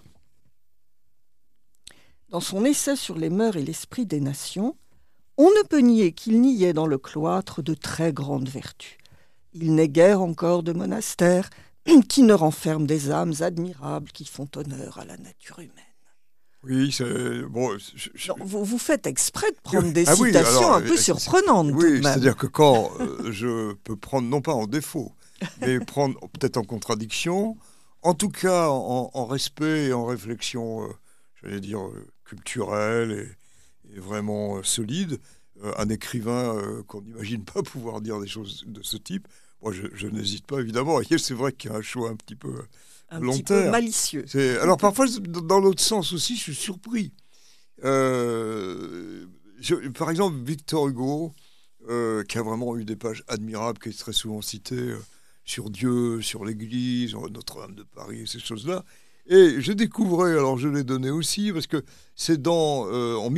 Dans son essai sur les mœurs et l'esprit des nations, on ne peut nier qu'il n'y ait dans le cloître de très grandes vertus. il n'est guère encore de monastère qui ne renferme des âmes admirables qui font honneur à la nature humaine. Oui, c'est bon. Non, vous faites exprès de prendre des oui, citations alors, un peu surprenantes. tout de Oui, même. c'est-à-dire que quand je peux prendre, non pas en défaut, mais prendre peut-être en contradiction, en tout cas en respect et en réflexion, j'allais dire, culturelle et vraiment solide, un écrivain qu'on n'imagine pas pouvoir dire des choses de ce type, moi je n'hésite pas évidemment. Et c'est vrai qu'il y a un choix un petit peu un petit peu malicieux. Alors parfois, dans l'autre sens aussi, je suis surpris. Par exemple, Victor Hugo, qui a vraiment eu des pages admirables, qui est très souvent cité sur Dieu, sur l'Église, Notre-Dame de Paris, ces choses-là. Et je découvrais, alors je l'ai donné aussi, parce que c'est en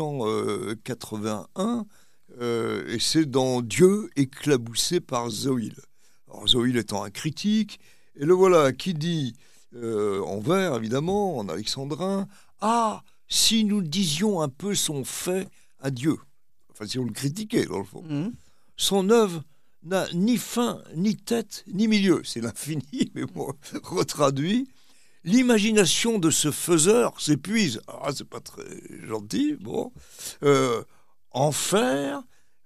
1881, et c'est dans Dieu éclaboussé par Zoïle. Alors Zoïle étant un critique, et le voilà qui dit, en vers évidemment, en alexandrin, « Ah, si nous disions un peu son fait à Dieu », enfin si on le critiquait dans le fond, son œuvre n'a ni fin, ni tête, ni milieu, c'est l'infini, mais bon, retraduit. L'imagination de ce faiseur s'épuise. Ah, c'est pas très gentil, bon. Enfer,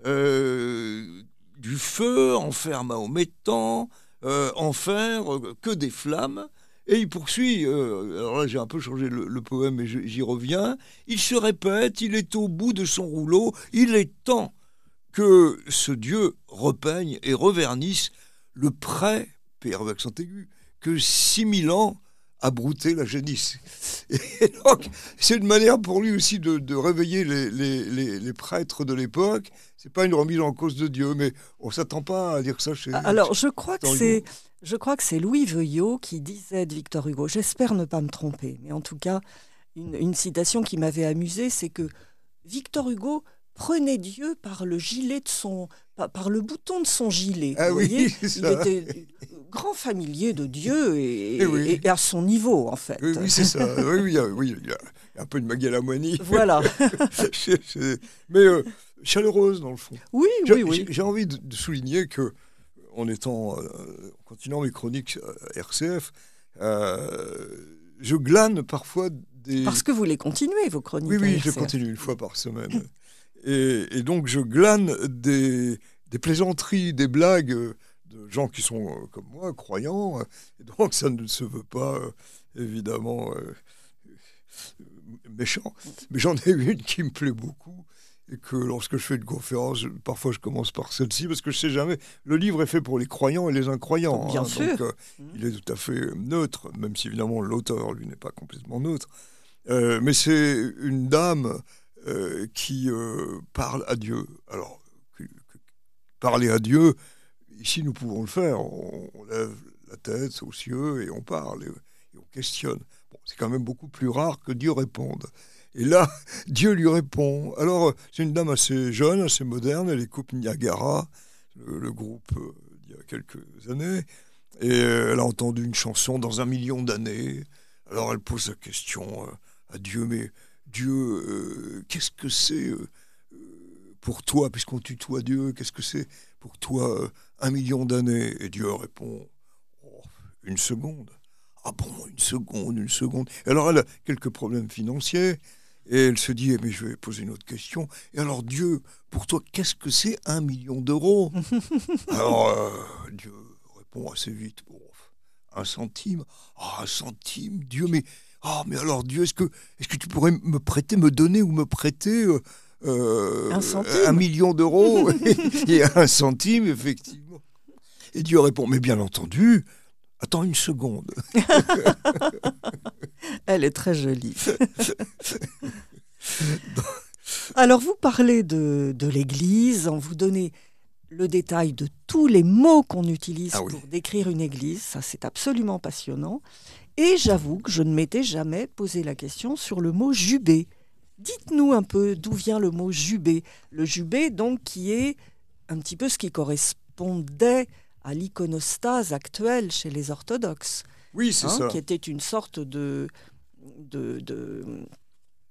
du feu, enfer mahométan, enfer, que des flammes. Et il poursuit, alors là j'ai un peu changé le poème, mais j'y reviens. Il se répète, il est au bout de son rouleau, il est temps que ce Dieu repeigne et revernisse le prêt, PR avec accent aigu, que 6000 ans a brouté la génisse. Et donc, c'est une manière pour lui aussi de réveiller les prêtres de l'époque. C'est pas une remise en cause de Dieu, mais on s'attend pas à dire ça chez... Alors, je crois que c'est Louis Veuillot qui disait de Victor Hugo, j'espère ne pas me tromper, mais en tout cas, une citation qui m'avait amusée, c'est que Victor Hugo prenait Dieu par le gilet de par le bouton de son gilet. Ah oui, voyez, c'est ça. Il était grand familier de Dieu et à son niveau, en fait. Oui, c'est ça. Oui, il y a un peu de Magalhamonie. Voilà. Mais chaleureuse, dans le fond. Oui. J'ai envie de souligner que, en continuant mes chroniques à RCF, je glane parfois des... Parce que vous les continuez, vos chroniques. Oui, je les continue une fois par semaine. Et donc, je glane des plaisanteries, des blagues de gens qui sont, comme moi, croyants. Et donc, ça ne se veut pas, évidemment, méchant. Mais j'en ai une qui me plaît beaucoup. Et que lorsque je fais une conférence, parfois je commence par celle-ci, parce que je ne sais jamais. Le livre est fait pour les croyants et les incroyants. Bien sûr. Donc, il est tout à fait neutre, même si, évidemment, l'auteur, lui, n'est pas complètement neutre. Mais c'est une dame... qui parle à Dieu. Alors, parler à Dieu, ici nous pouvons le faire. On lève la tête aux cieux et on parle et on questionne. Bon, c'est quand même beaucoup plus rare que Dieu réponde. Et là, Dieu lui répond. Alors, c'est une dame assez jeune, assez moderne. Elle écoute Niagara, le groupe d'il y a quelques années. Et elle a entendu une chanson dans 1 million d'années. Alors, elle pose la question à Dieu, mais Dieu, qu'est-ce que c'est pour toi, puisqu'on tutoie Dieu, qu'est-ce que c'est pour toi 1 million d'années? Et Dieu répond, 1 seconde. Ah bon, 1 seconde, 1 seconde. Et alors elle a quelques problèmes financiers, et elle se dit, mais je vais poser une autre question. Et alors Dieu, pour toi, qu'est-ce que c'est 1 million d'euros? Alors Dieu répond assez vite, 1 centime. Ah, 1 centime, Dieu, mais... Ah, mais alors Dieu, est-ce que tu pourrais me donner ou me prêter 1 centime. 1 million d'euros et 1 centime, effectivement. Et Dieu répond, mais bien entendu, attends 1 seconde. Elle est très jolie. Alors, vous parlez de l'Église, vous donnez le détail de tous les mots qu'on utilise pour décrire une église. Ça, c'est absolument passionnant. Et j'avoue que je ne m'étais jamais posé la question sur le mot jubé. Dites-nous un peu d'où vient le mot jubé. Le jubé, donc, qui est un petit peu ce qui correspondait à l'iconostase actuelle chez les orthodoxes. Oui, c'est ça. Qui était une sorte de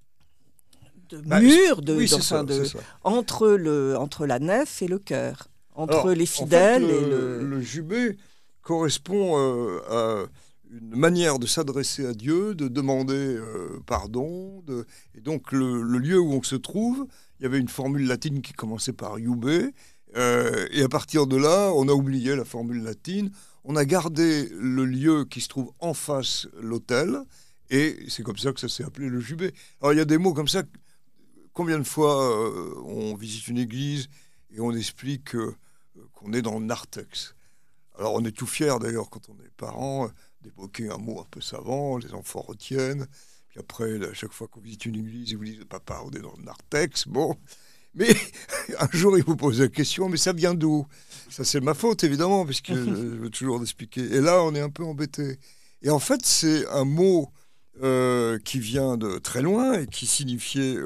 mur entre la nef et le chœur. entre les fidèles en fait, et le... le jubé correspond à une manière de s'adresser à Dieu, de demander pardon. Et donc, le lieu où on se trouve, il y avait une formule latine qui commençait par jubé. Et à partir de là, on a oublié la formule latine. On a gardé le lieu qui se trouve en face l'autel. Et c'est comme ça que ça s'est appelé le jubé. Alors, il y a des mots comme ça. Combien de fois on visite une église et on explique qu'on est dans le narthex. Alors, on est tout fiers, d'ailleurs, quand on est parents, d'évoquer un mot un peu savant, les enfants retiennent. Puis après, à chaque fois qu'on visite une église, ils vous disent « Papa, on est dans le narthex ». Bon, mais un jour, ils vous posent la question « Mais ça vient d'où ?» Ça, c'est ma faute, évidemment, parce que je veux toujours l'expliquer. Et là, on est un peu embêté. Et en fait, c'est un mot qui vient de très loin et qui signifiait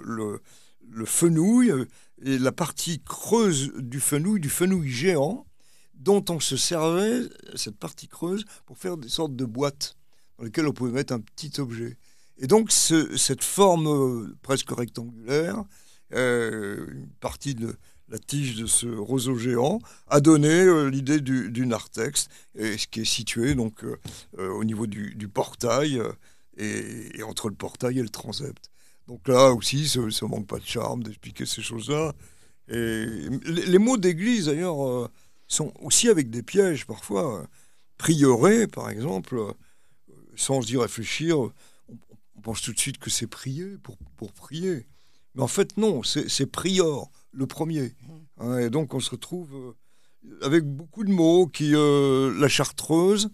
le fenouil et la partie creuse du fenouil géant, dont on se servait, cette partie creuse, pour faire des sortes de boîtes dans lesquelles on pouvait mettre un petit objet. Et donc, cette forme presque rectangulaire, une partie de la tige de ce roseau géant, a donné l'idée du narthex, et ce qui est situé donc, au niveau du portail, et entre le portail et le transept. Donc là aussi, ça ne manque pas de charme d'expliquer ces choses-là. Et les mots d'église, d'ailleurs, sont aussi avec des pièges parfois. Prieuré, par exemple, sans y réfléchir, on pense tout de suite que c'est prier pour prier. Mais en fait, non, c'est prior, le premier. Hein, et donc, on se retrouve avec beaucoup de mots qui... la chartreuse,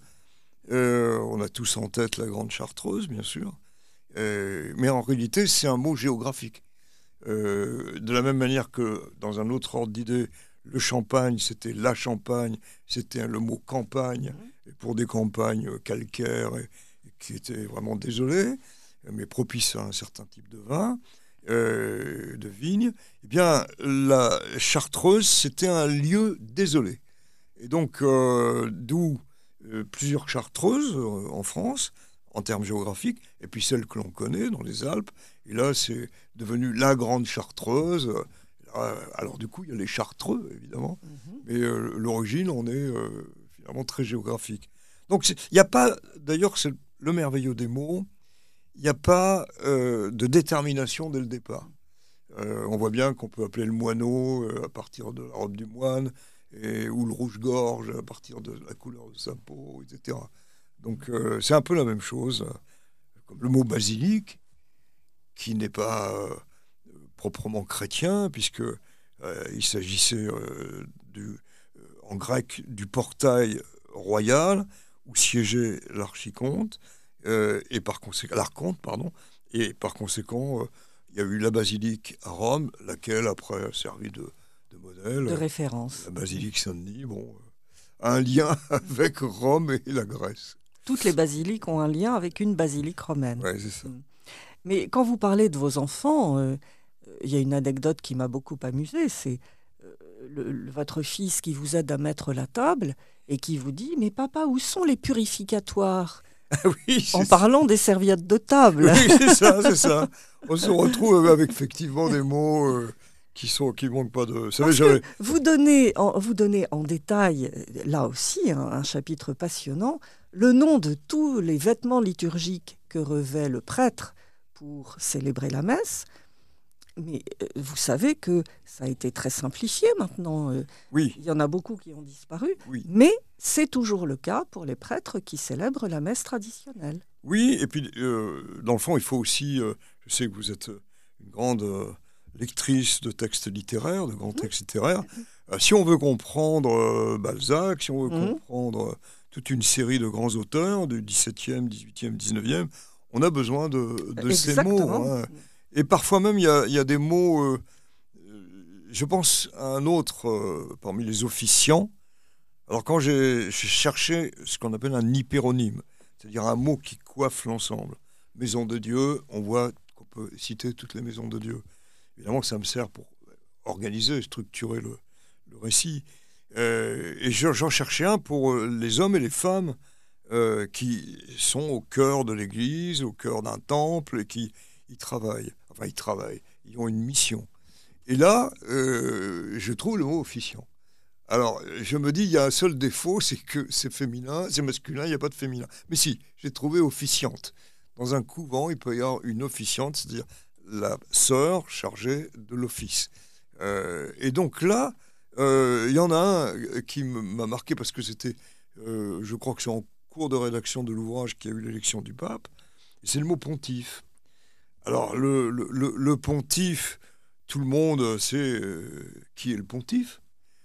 on a tous en tête la grande chartreuse, bien sûr. Mais en réalité, c'est un mot géographique. De la même manière que, dans un autre ordre d'idée, le champagne, c'était la Champagne, c'était le mot campagne, et pour des campagnes calcaires et qui étaient vraiment désolées, mais propices à un certain type de vin, de vigne. Eh bien, la Chartreuse, c'était un lieu désolé. Et donc, d'où plusieurs Chartreuses en France, en termes géographiques, et puis celle que l'on connaît dans les Alpes. Et là, c'est devenu la grande Chartreuse. Alors du coup, il y a les Chartreux, évidemment, mais l'origine, on est finalement très géographique. Donc, il n'y a pas, d'ailleurs, c'est le merveilleux des mots, il n'y a pas de détermination dès le départ. On voit bien qu'on peut appeler le moineau à partir de la robe du moine, ou le rouge-gorge à partir de la couleur de sa peau, etc. Donc, c'est un peu la même chose, comme le mot basilic, qui n'est pas... proprement chrétien, puisque il s'agissait en grec du portail royal où siégeait l'archicomte et par conséquent l'archonte, pardon, et par conséquent il y a eu la basilique à Rome, laquelle après a servi de modèle, de référence. La basilique Saint-Denis, a un lien avec Rome et la Grèce. Toutes les basiliques ont un lien avec une basilique romaine. Ouais, c'est ça. Mais quand vous parlez de vos enfants, il y a une anecdote qui m'a beaucoup amusée, c'est votre fils qui vous aide à mettre la table et qui vous dit « Mais papa, où sont les purificatoires ?» Oui, En parlant des serviettes de table. Oui, c'est ça. On se retrouve avec effectivement des mots qui manquent pas de... Vous donnez en détail, là aussi, un chapitre passionnant, le nom de tous les vêtements liturgiques que revêt le prêtre pour célébrer la messe. Mais vous savez que ça a été très simplifié maintenant. Oui. Il y en a beaucoup qui ont disparu. Oui. Mais c'est toujours le cas pour les prêtres qui célèbrent la messe traditionnelle. Oui, et puis dans le fond, il faut aussi... je sais que vous êtes une grande lectrice de textes littéraires, de grands textes littéraires. Si on veut comprendre Balzac, si on veut comprendre toute une série de grands auteurs du XVIIe, XVIIIe, XIXe, on a besoin de ces mots. Hein. Et parfois même, il y a des mots... je pense à un autre parmi les officiants. Alors quand j'ai cherché ce qu'on appelle un hyperonyme, c'est-à-dire un mot qui coiffe l'ensemble. Maison de Dieu, on voit qu'on peut citer toutes les maisons de Dieu. Évidemment que ça me sert pour organiser, structurer le récit. Et j'en cherchais un pour les hommes et les femmes qui sont au cœur de l'Église, au cœur d'un temple, et qui y travaillent. Enfin, ils ont une mission. Et là, je trouve le mot officiant. Alors, je me dis, il y a un seul défaut, c'est que c'est féminin, c'est masculin, il n'y a pas de féminin. Mais si, j'ai trouvé officiante. Dans un couvent, il peut y avoir une officiante, c'est-à-dire la sœur chargée de l'office. Et donc là, il y en a un qui m'a marqué parce que c'était, je crois que c'est en cours de rédaction de l'ouvrage qu'il y a eu l'élection du pape, et c'est le mot pontife. Alors, le pontife, tout le monde sait qui est le pontife.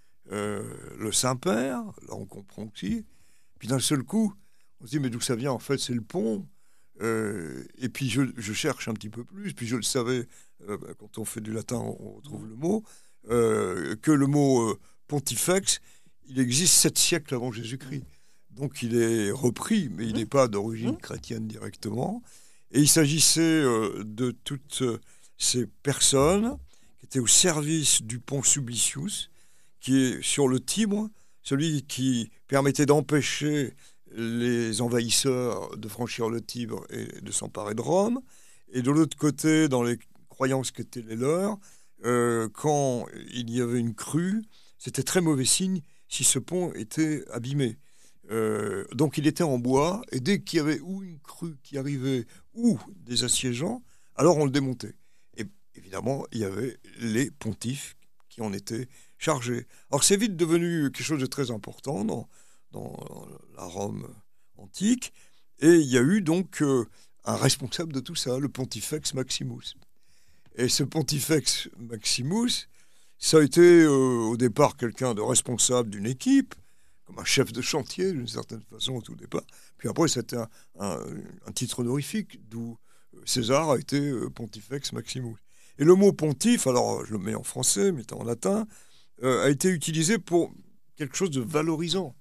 Le Saint-Père, là on comprend qui. Puis d'un seul coup, on se dit mais d'où ça vient? En fait, c'est le pont. Et puis je cherche un petit peu plus. Puis je le savais, quand on fait du latin, on retrouve le mot, que le mot pontifex, il existe 7 siècles avant Jésus-Christ. Donc il est repris, mais il n'est pas d'origine chrétienne directement. Et il s'agissait de toutes ces personnes qui étaient au service du pont Sublicius, qui est sur le Tibre, celui qui permettait d'empêcher les envahisseurs de franchir le Tibre et de s'emparer de Rome. Et de l'autre côté, dans les croyances qui étaient les leurs, quand il y avait une crue, c'était très mauvais signe si ce pont était abîmé. Donc il était en bois, et dès qu'il y avait ou une crue qui arrivait, ou des assiégeants, alors on le démontait. Et évidemment, il y avait les pontifes qui en étaient chargés. Alors c'est vite devenu quelque chose de très important dans la Rome antique, et il y a eu donc un responsable de tout ça, le Pontifex Maximus. Et ce Pontifex Maximus, ça a été au départ quelqu'un de responsable d'une équipe, comme un chef de chantier d'une certaine façon au tout départ. Puis après c'était un titre honorifique, d'où César a été Pontifex Maximus. Et le mot pontife, alors je le mets en français, mais en latin, a été utilisé pour quelque chose de valorisant.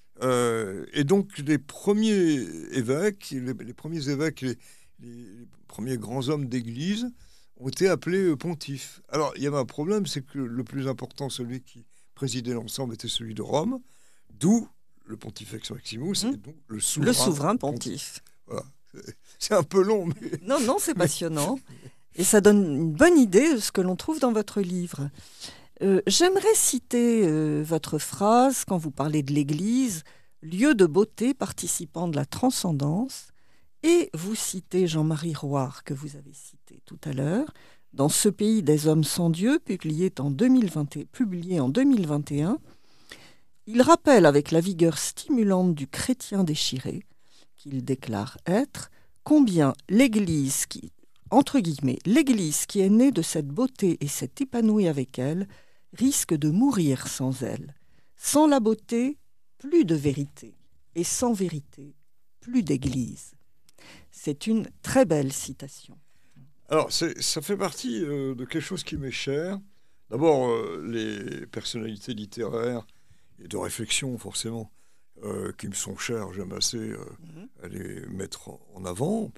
Et donc les premiers évêques, les premiers grands hommes d'église ont été appelés pontifes. Alors il y avait un problème, c'est que le plus important, celui qui présidait l'ensemble, était celui de Rome, d'où le Pontifex Maximus, et donc le souverain pontife. Voilà. C'est un peu long, mais... Non, c'est passionnant. Et ça donne une bonne idée de ce que l'on trouve dans votre livre. J'aimerais citer votre phrase quand vous parlez de l'Église, lieu de beauté participant de la transcendance, et vous citez Jean-Marie Roire, que vous avez cité tout à l'heure, dans Ce pays des hommes sans Dieu, publié en 2021. Il rappelle avec la vigueur stimulante du chrétien déchiré, qu'il déclare être, combien l'Église entre guillemets, l'Église qui est née de cette beauté et s'est épanouie avec elle, risque de mourir sans elle. Sans la beauté, plus de vérité. Et sans vérité, plus d'Église. C'est une très belle citation. Alors, ça fait partie de quelque chose qui m'est cher. D'abord, les personnalités littéraires et de réflexion, forcément, qui me sont chères, j'aime assez à les mettre en avant.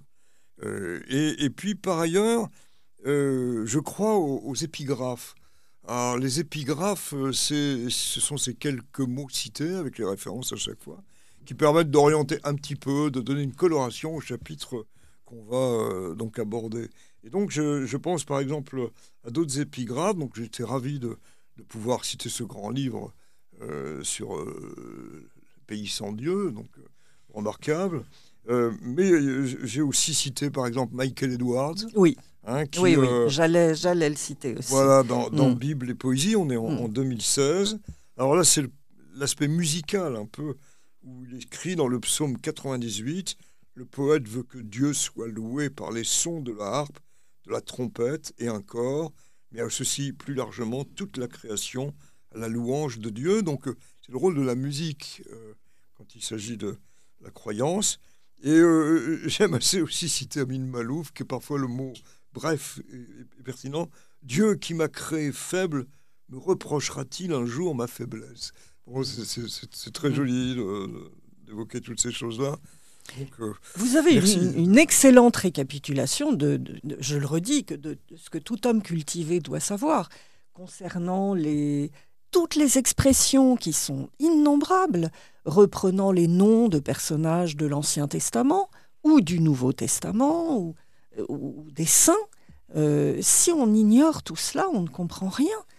Et puis, par ailleurs, je crois aux épigraphes. Alors, les épigraphes, ce sont ces quelques mots cités, avec les références à chaque fois, qui permettent d'orienter un petit peu, de donner une coloration au chapitre qu'on va donc aborder. Et donc, je pense par exemple à d'autres épigraphes. Donc, j'étais ravi de pouvoir citer ce grand livre sur le pays sans Dieu, donc remarquable. Mais j'ai aussi cité par exemple Michael Edwards. Oui. Oui, j'allais le citer aussi. Voilà, dans Bible et Poésie, on est en 2016. Alors là, c'est l'aspect musical un peu, où il écrit dans le psaume 98, le poète veut que Dieu soit loué par les sons de la harpe, de la trompette et un corps, mais associe plus largement toute la création à la louange de Dieu. Donc c'est le rôle de la musique quand il s'agit de la croyance. Et j'aime assez aussi citer Amin Malouf, que parfois le mot bref et pertinent. Dieu qui m'a créé faible, me reprochera-t-il un jour ma faiblesse? Bon, c'est très joli d'évoquer toutes ces choses-là. Donc, vous avez une excellente récapitulation je le redis, de ce que tout homme cultivé doit savoir concernant toutes les expressions qui sont innombrables, reprenant les noms de personnages de l'Ancien Testament ou du Nouveau Testament ou des saints. Si on ignore tout cela, on ne comprend rien.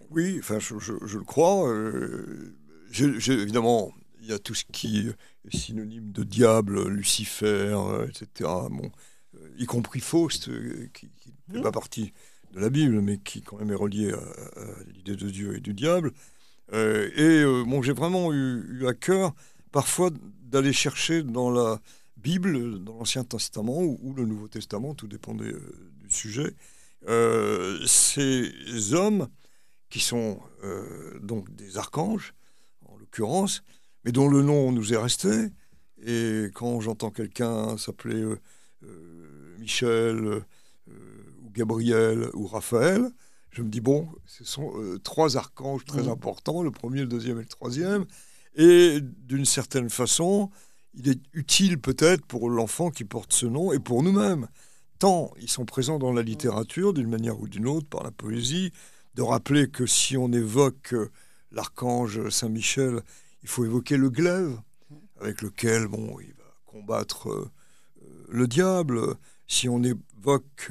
Oui, enfin, je le crois. Évidemment, il y a tout ce qui est synonyme de diable, Lucifer, etc. Bon, y compris Faust, qui ne fait pas partie de la Bible, mais qui quand même est relié à l'idée de Dieu et du diable. Bon, j'ai vraiment eu à cœur parfois d'aller chercher dans la Bible, dans l'Ancien Testament ou le Nouveau Testament, tout dépendait du sujet, ces hommes qui sont donc des archanges, en l'occurrence, mais dont le nom nous est resté. Et quand j'entends quelqu'un s'appeler Michel, ou Gabriel, ou Raphaël, je me dis, bon, ce sont trois archanges très importants, le premier, le deuxième et le troisième. Et d'une certaine façon, il est utile peut-être pour l'enfant qui porte ce nom et pour nous-mêmes, tant ils sont présents dans la littérature, d'une manière ou d'une autre, par la poésie, de rappeler que si on évoque l'archange Saint-Michel, il faut évoquer le glaive, avec lequel il va combattre le diable. Si on évoque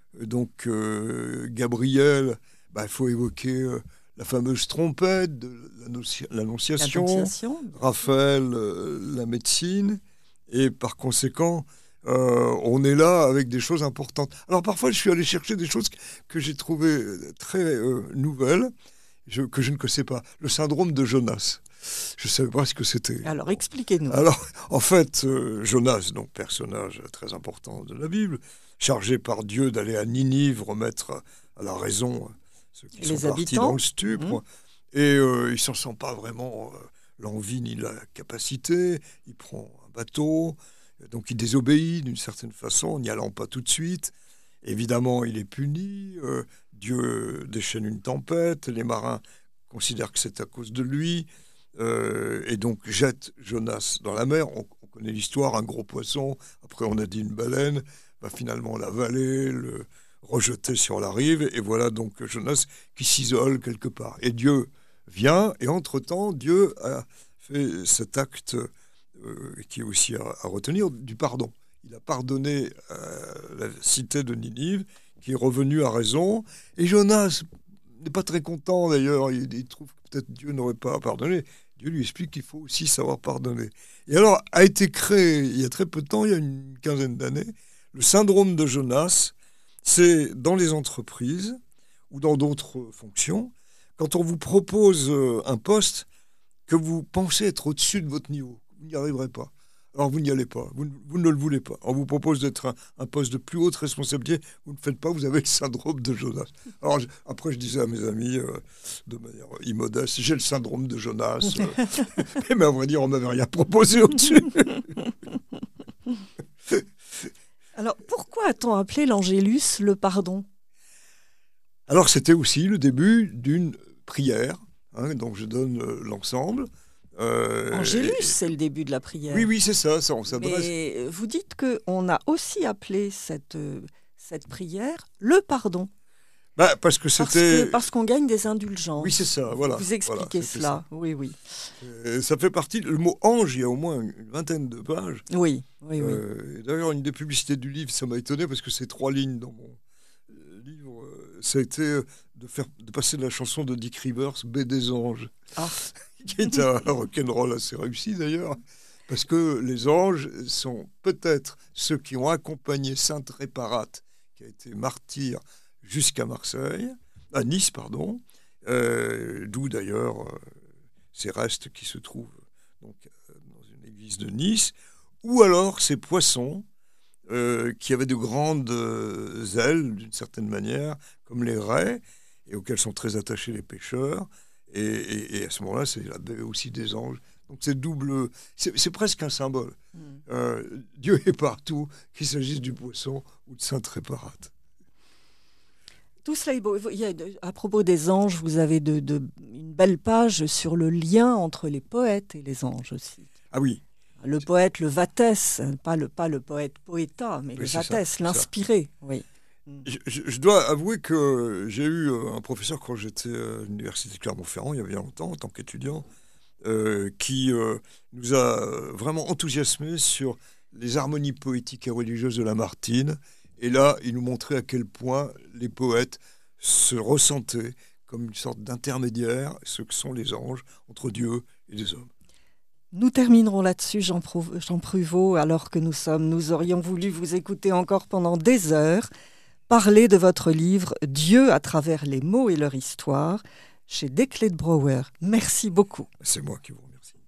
Gabriel, il faut évoquer la fameuse trompette de l'Annonciation, Raphaël, la médecine, et par conséquent, on est là avec des choses importantes. Alors parfois, je suis allé chercher des choses que j'ai trouvées très nouvelles, que je ne connaissais pas. Le syndrome de Jonas. Je ne savais pas ce que c'était. Alors, expliquez-nous. Alors, en fait, Jonas, donc personnage très important de la Bible, chargé par Dieu d'aller à Ninive remettre à la raison ceux qui sont partis dans le stupre. Et il ne s'en sent pas vraiment l'envie ni la capacité. Il prend un bateau, donc il désobéit d'une certaine façon, n'y allant pas tout de suite. Évidemment, il est puni. Dieu déchaîne une tempête. Les marins considèrent que c'est à cause de lui. Et donc jette Jonas dans la mer. On connaît l'histoire, un gros poisson. Après, on a dit une baleine. Va finalement l'avaler, le rejeter sur la rive. Et voilà donc Jonas qui s'isole quelque part. Et Dieu vient. Et entre-temps, Dieu a fait cet acte qui est aussi à retenir, du pardon. Il a pardonné la cité de Ninive, qui est revenue à raison. Et Jonas n'est pas très content d'ailleurs. Il trouve que peut-être Dieu n'aurait pas pardonné. Dieu lui explique qu'il faut aussi savoir pardonner. Et alors, a été créé, il y a très peu de temps, il y a une quinzaine d'années, le syndrome de Jonas. C'est dans les entreprises ou dans d'autres fonctions, quand on vous propose un poste que vous pensez être au-dessus de votre niveau, vous n'y arriverez pas. Alors vous n'y allez pas, vous ne le voulez pas. On vous propose d'être un poste de plus haute responsabilité, vous ne le faites pas, vous avez le syndrome de Jonas. Alors après je disais à mes amis, de manière immodeste, j'ai le syndrome de Jonas. Mais à vrai dire, on ne m'avait rien proposé au-dessus. Alors pourquoi a-t-on appelé l'Angélus le pardon ? Alors c'était aussi le début d'une prière, dont je donne l'ensemble. Angélus, c'est le début de la prière. Oui, c'est ça, on s'adresse. Mais vous dites qu'on a aussi appelé cette prière le pardon. Parce que c'était... Parce qu'on gagne des indulgences. Oui, c'est ça, voilà. Vous expliquez cela, ça. Oui. Ça fait partie, le mot ange, il y a au moins une vingtaine de pages. Oui. D'ailleurs, une des publicités du livre, ça m'a étonné, parce que c'est 3 lignes dans mon livre. Ça a été de passer de la chanson de Dick Rivers, Baie des anges. Qui est un rock'n'roll assez réussi d'ailleurs, parce que les anges sont peut-être ceux qui ont accompagné Sainte Réparate, qui a été martyre jusqu'à Nice, d'où d'ailleurs ces restes qui se trouvent donc, dans une église de Nice, ou alors ces poissons qui avaient de grandes ailes, d'une certaine manière, comme les raies, et auxquels sont très attachés les pêcheurs. Et à ce moment-là, c'est la baie aussi des anges. Donc c'est double, c'est presque un symbole. Dieu est partout, qu'il s'agisse du poisson ou de Sainte Réparate. Tout cela est beau. À propos des anges, vous avez une belle page sur le lien entre les poètes et les anges aussi. Ah oui. Le poète, le vatès, pas le poète poéta, mais le vatès, l'inspiré. Oui. Je dois avouer que j'ai eu un professeur quand j'étais à l'université de Clermont-Ferrand, il y avait longtemps, en tant qu'étudiant, qui nous a vraiment enthousiasmés sur les harmonies poétiques et religieuses de Lamartine. Et là, il nous montrait à quel point les poètes se ressentaient comme une sorte d'intermédiaire, ce que sont les anges entre Dieu et les hommes. Nous terminerons là-dessus, Jean Pruvot, alors que nous aurions voulu vous écouter encore pendant des heures, parler de votre livre « Dieu à travers les mots et leur histoire » chez Desclés de Brouwer. Merci beaucoup. C'est moi qui vous remercie.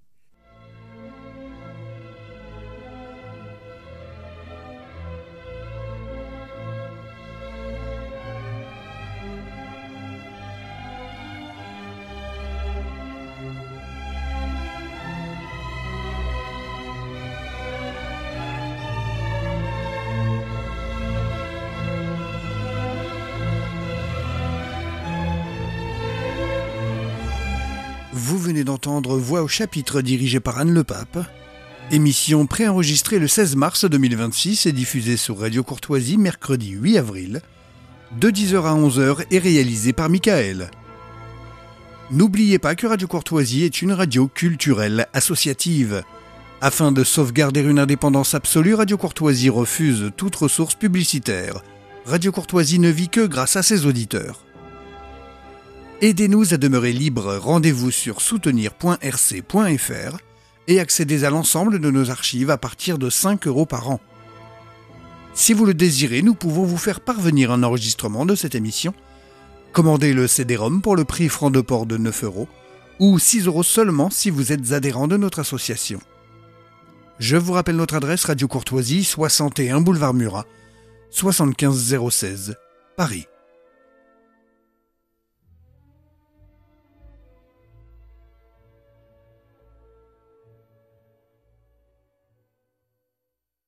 Vous venez d'entendre Voix au chapitre dirigée par Anne Le Pape. Émission préenregistrée le 16 mars 2026 et diffusée sur Radio Courtoisie mercredi 8 avril, de 10h à 11h et réalisée par Michael. N'oubliez pas que Radio Courtoisie est une radio culturelle associative. Afin de sauvegarder une indépendance absolue, Radio Courtoisie refuse toute ressource publicitaire. Radio Courtoisie ne vit que grâce à ses auditeurs. Aidez-nous à demeurer libres, rendez-vous sur soutenir.rc.fr et accédez à l'ensemble de nos archives à partir de 5 € par an. Si vous le désirez, nous pouvons vous faire parvenir un enregistrement de cette émission. Commandez le CD-ROM pour le prix franc de port de 9 € ou 6 € seulement si vous êtes adhérent de notre association. Je vous rappelle notre adresse Radio Courtoisie, 61 boulevard Murat, 75 016, Paris.